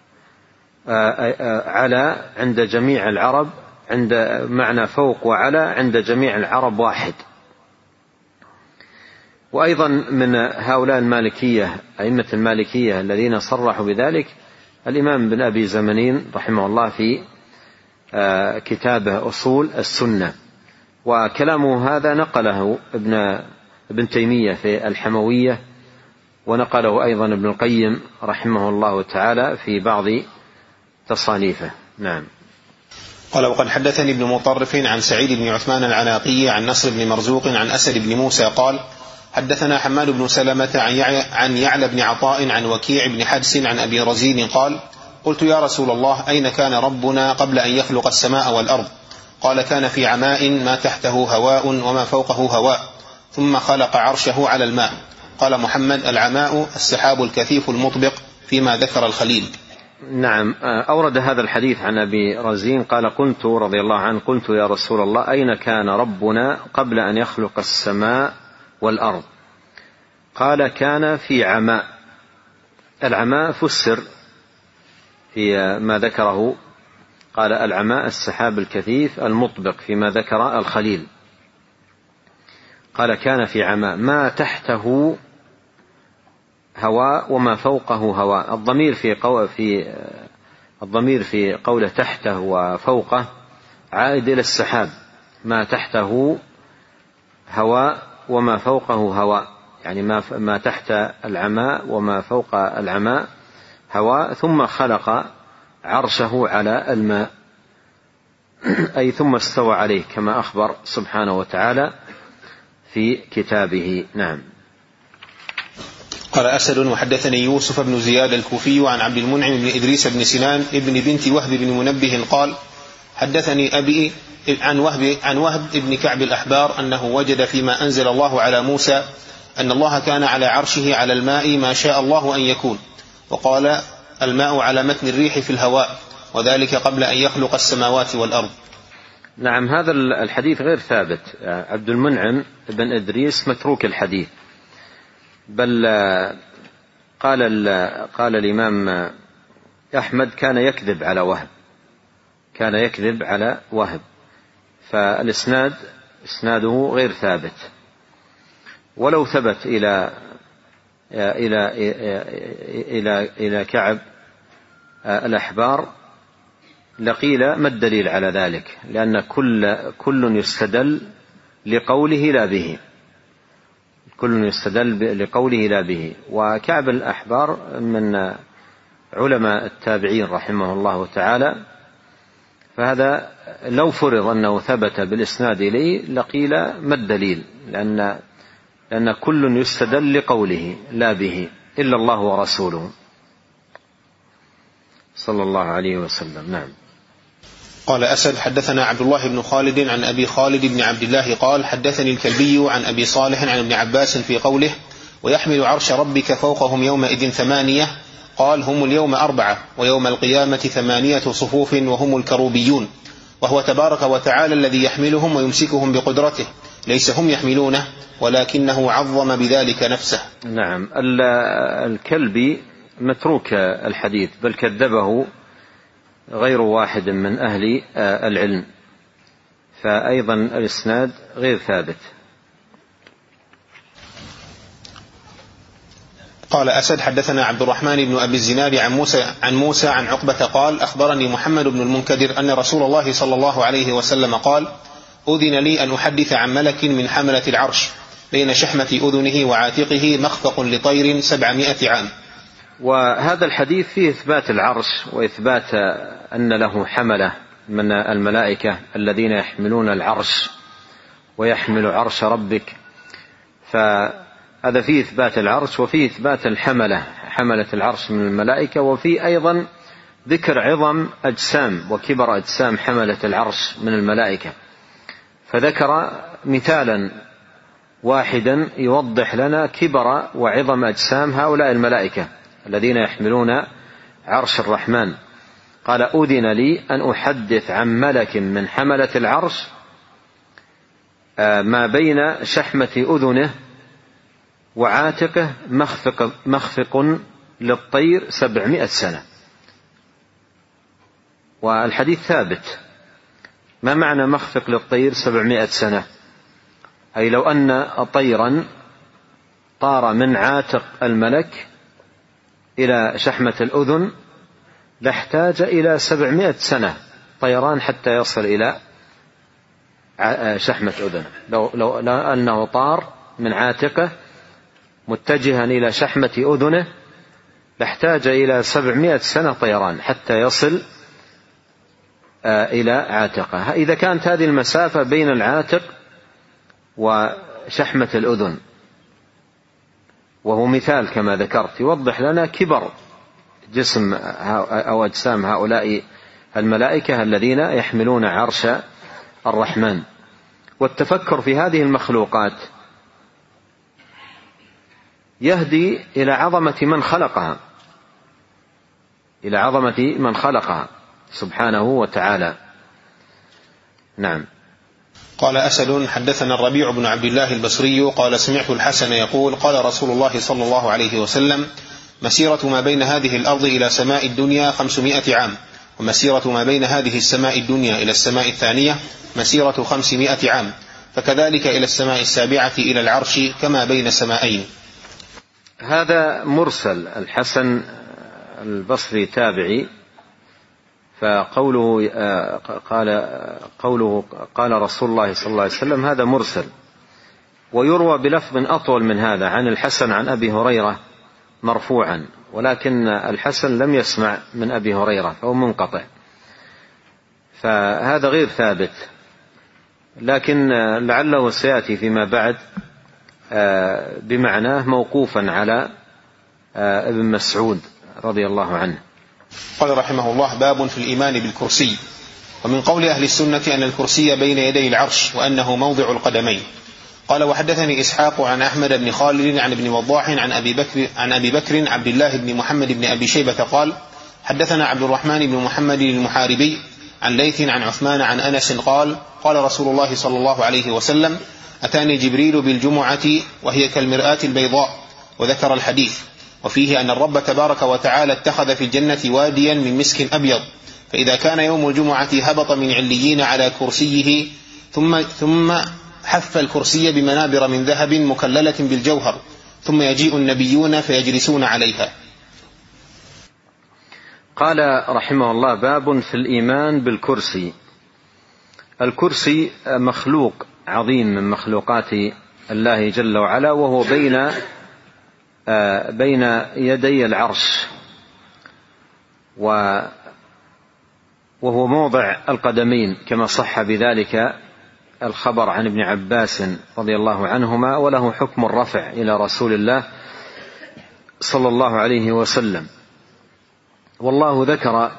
على عند جميع العرب، عند معنى فوق وعلى عند جميع العرب واحد. وأيضا من هؤلاء المالكية أئمة المالكية الذين صرحوا بذلك الإمام بن أبي زمنين رحمه الله في كتابه أصول السنة، وكلامه هذا نقله ابن ابن تيمية في الحموية، ونقله أيضا ابن القيم رحمه الله تعالى في بعض تصانيفه. نعم. قال وقد حدثني ابن مطرف عن سعيد بن عثمان العناقي عن نصر بن مرزوق عن أسد بن موسى قال حدثنا حماد بن سلمة عن يعلى بن عطاء عن وكيع بن حدس عن أبي رزين قال قلت يا رسول الله أين كان ربنا قبل أن يخلق السماء والأرض؟ قال كان في عماء ما تحته هواء وما فوقه هواء ثم خلق عرشه على الماء. قال محمد العماء السحاب الكثيف المطبق فيما ذكر الخليل. نعم. أورد هذا الحديث عن أبي رزين قال قلت رضي الله عنه قلت يا رسول الله أين كان ربنا قبل أن يخلق السماء والأرض؟ قال كان في عماء. العماء فسر في ما ذكره، قال العماء السحاب الكثيف المطبق فيما ذكر الخليل. قال كان في عماء ما تحته هواء وما فوقه هواء. الضمير في قو في الضمير في قوله تحته وفوقه عائد إلى السحاب، ما تحته هواء وما فوقه هواء، يعني ما ما تحت العماء وما فوق العماء هواء، ثم خلق عرشه على الماء أي ثم استوى عليه كما أخبر سبحانه وتعالى في كتابه. نعم. قال أسد وحدثني يوسف بن زياد الكوفي عن عبد المنعم بن إدريس بن سنان ابن بنت وهب بن منبه قال حدثني أبي عن وهب عن وهب ابن كعب الأحبار أنه وجد فيما أنزل الله على موسى أن الله كان على عرشه على الماء ما شاء الله أن يكون، وقال الماء على متن الريح في الهواء، وذلك قبل أن يخلق السماوات والأرض. نعم. هذا الحديث غير ثابت. عبد المنعم بن إدريس متروك الحديث، بل قال قال الإمام أحمد كان يكذب على وهب، كان يكذب على وهب، فالإسناد إسناده غير ثابت. ولو ثبت إلى إلى إلى إلى كعب الأحبار لقيل ما الدليل على ذلك، لأن كل كل يستدل لقوله لا به، كل يستدل لقوله لا به. وكعب الأحبار من علماء التابعين رحمه الله تعالى، فهذا لو فرض أنه ثبت بالإسناد إليه لقيل ما الدليل، لأن لأن كل يستدل لقوله لا به إلا الله ورسوله صلى الله عليه وسلم. نعم. قال أسد حدثنا عبد الله بن خالد عن أبي خالد بن عبد الله قال حدثني الكلبي عن أبي صالح عن ابن عباس في قوله ويحمل عرش ربك فوقهم يومئذ ثمانية، قال هم اليوم أربعة ويوم القيامة ثمانية صفوف وهم الكروبيون، وهو تبارك وتعالى الذي يحملهم ويمسكهم بقدرته، ليس هم يحملونه ولكنه عظم بذلك نفسه. نعم. الكلبي متروك الحديث، بل كذبه غير واحد من أهل العلم، فأيضا الإسناد غير ثابت. قال أسد حدثنا عبد الرحمن بن أبي الزناد عن موسى عن موسى عن عقبة قال أخبرني محمد بن المنكدر أن رسول الله صلى الله عليه وسلم قال أذن لي أن أحدث عن ملك من حملة العرش بين شحمة أذنه وعاتقه مخفق لطير سبعمائة عام. وهذا الحديث فيه إثبات العرش وإثبات أن له حملة من الملائكة الذين يحملون العرش ويحمل عرش ربك، فهذا فيه إثبات العرش وفيه إثبات الحملة حملة العرش من الملائكة، وفيه أيضا ذكر عظم أجسام وكبر أجسام حملة العرش من الملائكة، فذكر مثالا واحدا يوضح لنا كبر وعظم أجسام هؤلاء الملائكة الذين يحملون عرش الرحمن. قال أذن لي أن أحدث عن ملك من حملة العرش ما بين شحمة أذنه وعاتقه مخفق, مخفق للطير سبعمائة سنة. والحديث ثابت. ما معنى مخفق للطير سبعمائة سنة؟ أي لو أن طيرا طار من عاتق الملك إلى شحمة الأذن لاحتاج إلى سبعمائة سنة طيران حتى يصل إلى شحمة أذنه. لو, لو أنه طار من عاتقه متجها إلى شحمة أذنه لاحتاج إلى سبعمائة سنة طيران حتى يصل إلى عاتقه. إذا كانت هذه المسافة بين العاتق وشحمة الأذن وهو مثال كما ذكرت يوضح لنا كبر جسم أو أجسام هؤلاء الملائكة الذين يحملون عرش الرحمن. والتفكر في هذه المخلوقات يهدي إلى عظمة من خلقها إلى عظمة من خلقها سبحانه وتعالى. نعم. قال أسد حدثنا الربيع بن عبد الله البصري قال سمعت الحسن يقول قال رسول الله صلى الله عليه وسلم مسيرة ما بين هذه الأرض إلى سماء الدنيا خمسمائة عام، ومسيرة ما بين هذه السماء الدنيا إلى السماء الثانية مسيرة خمسمائة عام، فكذلك إلى السماء السابعة إلى العرش كما بين سمائين. هذا مرسل. الحسن البصري تابعي، فقوله قال قوله قال رسول الله صلى الله عليه وسلم هذا مرسل. ويروى بلفظ أطول من هذا عن الحسن عن أبي هريرة مرفوعا، ولكن الحسن لم يسمع من أبي هريرة فهو منقطع، فهذا غير ثابت، لكن لعله سيأتي فيما بعد بمعناه موقوفا على ابن مسعود رضي الله عنه. قال رحمه الله باب في الإيمان بالكرسي. ومن قول أهل السنة أن الكرسي بين يدي العرش وأنه موضع القدمين. قال وحدثني إسحاق عن أحمد بن خالد عن ابن وضاح عن أبي بكر عن أبي بكر عبد الله بن محمد بن أبي شيبة قال حدثنا عبد الرحمن بن محمد المحاربي عن ليث عن عثمان عن أنس قال قال رسول الله صلى الله عليه وسلم أتاني جبريل بالجمعة وهي كالمرآة البيضاء، وذكر الحديث. وفيه أن الرب تبارك وتعالى اتخذ في الجنة واديا من مسك أبيض، فإذا كان يوم الجمعة هبط من عليين على كرسيه ثم ثم حف الكرسي بمنابر من ذهب مكللة بالجوهر، ثم يجيء النبيون فيجلسون عليها. قال رحمه الله باب في الإيمان بالكرسي. الكرسي مخلوق عظيم من مخلوقات الله جل وعلا، وهو بين بين يدي العرش، وهو موضع القدمين كما صح بذلك الخبر عن ابن عباس رضي الله عنهما، وله حكم الرفع إلى رسول الله صلى الله عليه وسلم. والله ذكر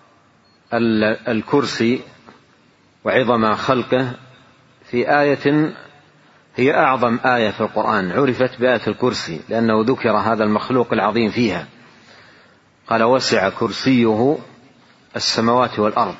الكرسي وعظم خلقه في آية هي أعظم آية في القرآن، عرفت بآية الكرسي لأنه ذكر هذا المخلوق العظيم فيها. قال وسع كرسيه السماوات والأرض.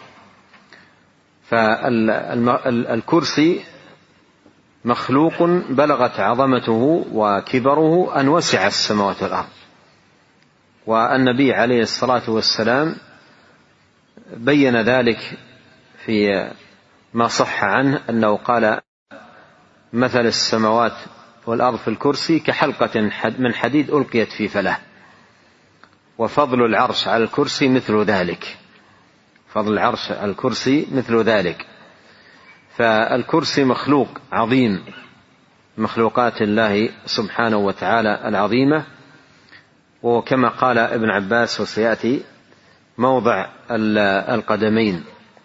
فالكرسي مخلوق بلغت عظمته وكبره أن وسع السماوات والأرض. والنبي عليه الصلاة والسلام بين ذلك في ما صح عنه أنه قال مثل السماوات والأرض في الكرسي كحلقة من حديد ألقيت في فلاه، وفضل العرش على الكرسي مثل ذلك. فضل العرش على الكرسي مثل ذلك. فالكرسي مخلوق عظيم مخلوقات الله سبحانه وتعالى العظيمة، وكما قال ابن عباس وسيأتي موضع القدمين.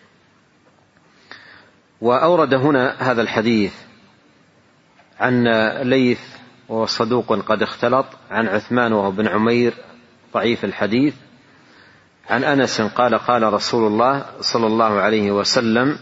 وأورد هنا هذا الحديث عن ليث وهو صدوق قد اختلط، عن عثمان وهو بن عمير ضعيف الحديث، عن أنس قال قال رسول الله صلى الله عليه وسلم،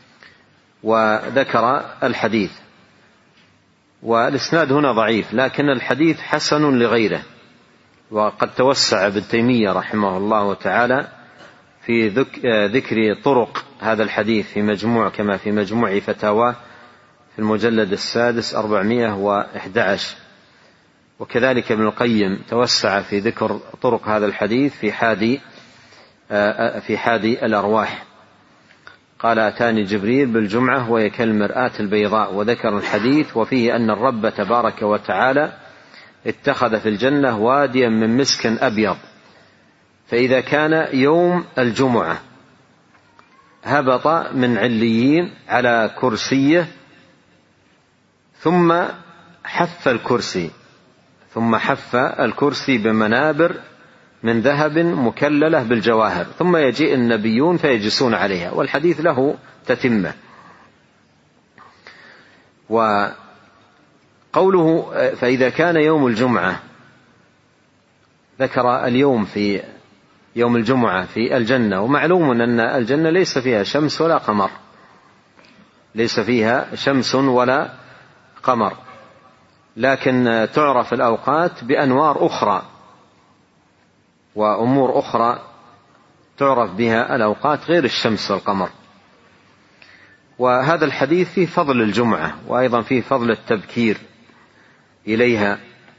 وذكر الحديث. والإسناد هنا ضعيف، لكن الحديث حسن لغيره. وقد توسع ابن تيمية رحمه الله تعالى في ذكر طرق هذا الحديث في مجموع كما في مجموع فتاواه في المجلد السادس أربعمائة وأحد عشر. وكذلك ابن القيم توسع في ذكر طرق هذا الحديث في حادي في حادي الأرواح. قال أتاني جبريل بالجمعة وهي كالمرآة البيضاء، وذكر الحديث وفيه أن الرب تبارك وتعالى اتخذ في الجنة واديا من مسك أبيض، فإذا كان يوم الجمعة هبط من عليين على كرسيه ثم حف الكرسي ثم حف الكرسي بمنابر من ذهب مكللة بالجواهر، ثم يجيء النبيون فيجلسون عليها. والحديث له تتمة. وقال قوله فإذا كان يوم الجمعة، ذكر اليوم في يوم الجمعة في الجنة، ومعلوم أن الجنة ليس فيها شمس ولا قمر، ليس فيها شمس ولا قمر، لكن تعرف الأوقات بأنوار أخرى وأمور أخرى تعرف بها الأوقات غير الشمس والقمر. وهذا الحديث فيه فضل الجمعة، وأيضا فيه فضل التبكير إليها،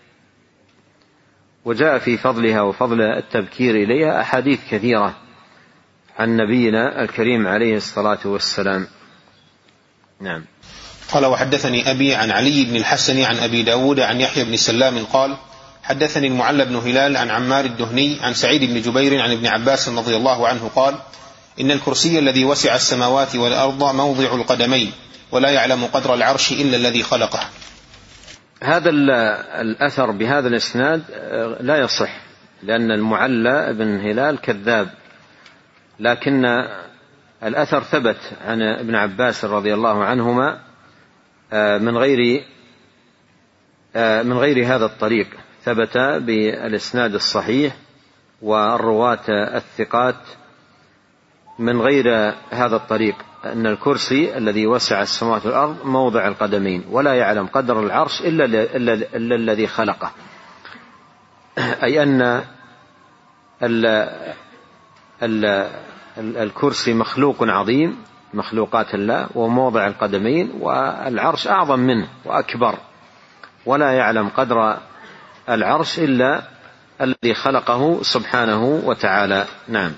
وجاء في فضلها وفضل التبكير إليها أحاديث كثيرة عن نبينا الكريم عليه الصلاة والسلام. نعم. قال وحدثني أبي عن علي بن الحسن عن أبي داود عن يحيى بن سلام قال حدثني المعلى بن هلال عن عمار الدهني عن سعيد بن جبير عن ابن عباس رضي الله عنه قال إن الكرسي الذي وسع السماوات والأرض موضع القدمين ولا يعلم قدر العرش إلا الذي خلقه. هذا الأثر بهذا الإسناد لا يصح، لأن المعلى بن هلال كذاب، لكن الأثر ثبت عن ابن عباس رضي الله عنهما من غير من غير هذا الطريق، ثبت بالإسناد الصحيح والرواة الثقات من غير هذا الطريق أن الكرسي الذي وسع السماوات والأرض موضع القدمين ولا يعلم قدر العرش إلا, إلا, إلا الذي خلقه، أي أن ال ال الكرسي مخلوق عظيم مخلوقات الله وموضع القدمين، والعرش أعظم منه وأكبر، ولا يعلم قدر العرش إلا الذي خلقه سبحانه وتعالى. نعم.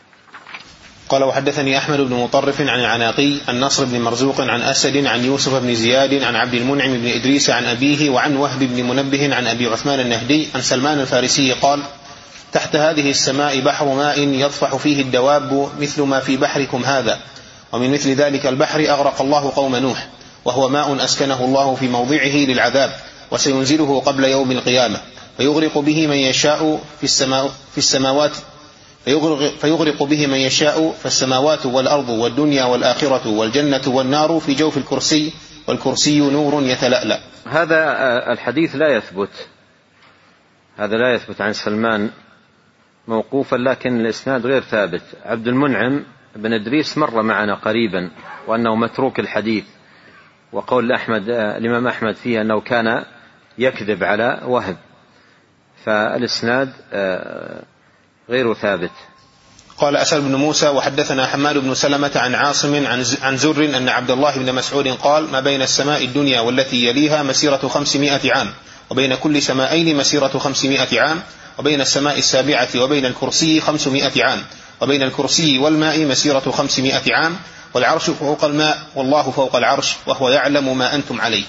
قال وحدثني أحمد بن مطرف عن العناقي عن نصر بن مرزوق عن أسد عن يوسف بن زياد عن عبد المنعم بن إدريس عن أبيه وعن وهب بن منبه عن أبي عثمان النهدي عن سلمان الفارسي قال تحت هذه السماء بحر ماء يطفح فيه الدواب مثل ما في بحركم هذا، ومن مثل ذلك البحر أغرق الله قوم نوح، وهو ماء أسكنه الله في موضعه للعذاب وسينزله قبل يوم القيامة فيغرق به من يشاء في, السماء في السماوات فيغرق, فيغرق به من يشاء فالسماوات والأرض والدنيا والآخرة والجنة والنار في جوف الكرسي والكرسي نور يتلألأ. هذا الحديث لا يثبت، هذا لا يثبت عن سلمان موقوفا، لكن الإسناد غير ثابت. عبد المنعم بن إدريس مر معنا قريبا وأنه متروك الحديث، وقول أحمد الإمام أحمد فيه أنه كان يكذب على وهب، فالإسناد غير ثابت. قال أسأل بن موسى وحدثنا حماد بن سلمة عن عاصم عن زر أن عبد الله بن مسعود قال ما بين السماء الدنيا والتي يليها مسيرة خمسمائة عام، وبين كل سمائين مسيرة خمسمائة عام، وبين السماء السابعة وبين الكرسي خمسمائة عام، وبين الكرسي والماء مسيرة خمسمائة عام، والعرش فوق الماء والله فوق العرش وهو يعلم ما أنتم عليه.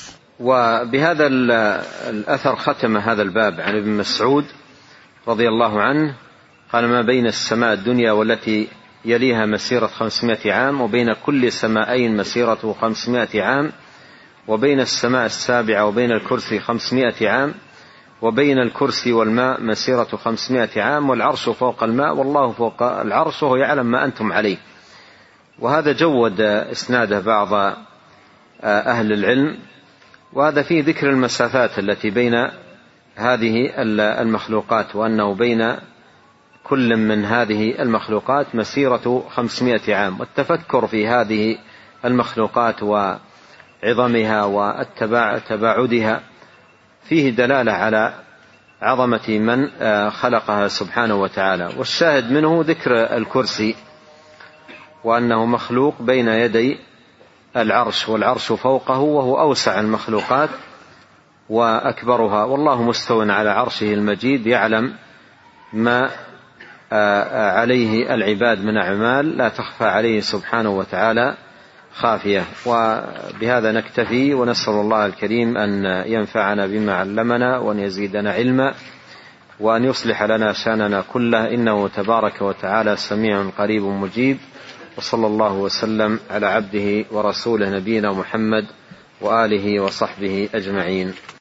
وبهذا الأثر ختم هذا الباب عن ابن مسعود رضي الله عنه قال ما بين السماء الدنيا والتي يليها مسيرة خمسمائة عام، وبين كل سمائين مسيرة خمسمائة عام، وبين السماء السابعة وبين الكرسي خمسمائة عام، وبين الكرسي والماء مسيرة خمسمائة عام، والعرش فوق الماء والله فوق العرش وهو يعلم ما أنتم عليه. وهذا جود إسناده بعض أهل العلم، وهذا فيه ذكر المسافات التي بين هذه المخلوقات، وأنه بين كل من هذه المخلوقات مسيرة خمسمائة عام. والتفكر في هذه المخلوقات وعظمها وتباعدها فيه دلالة على عظمة من خلقها سبحانه وتعالى. والشاهد منه ذكر الكرسي وأنه مخلوق بين يدي العرش، والعرش فوقه وهو أوسع المخلوقات وأكبرها، والله مستو على عرشه المجيد يعلم ما عليه العباد من أعمال لا تخفى عليه سبحانه وتعالى خافية. وبهذا نكتفي، ونسأل الله الكريم أن ينفعنا بما علمنا وأن يزيدنا علما وأن يصلح لنا شأننا كله، إنه تبارك وتعالى سميع قريب مجيب. وصلى الله وسلم على عبده ورسوله نبينا محمد وآله وصحبه أجمعين.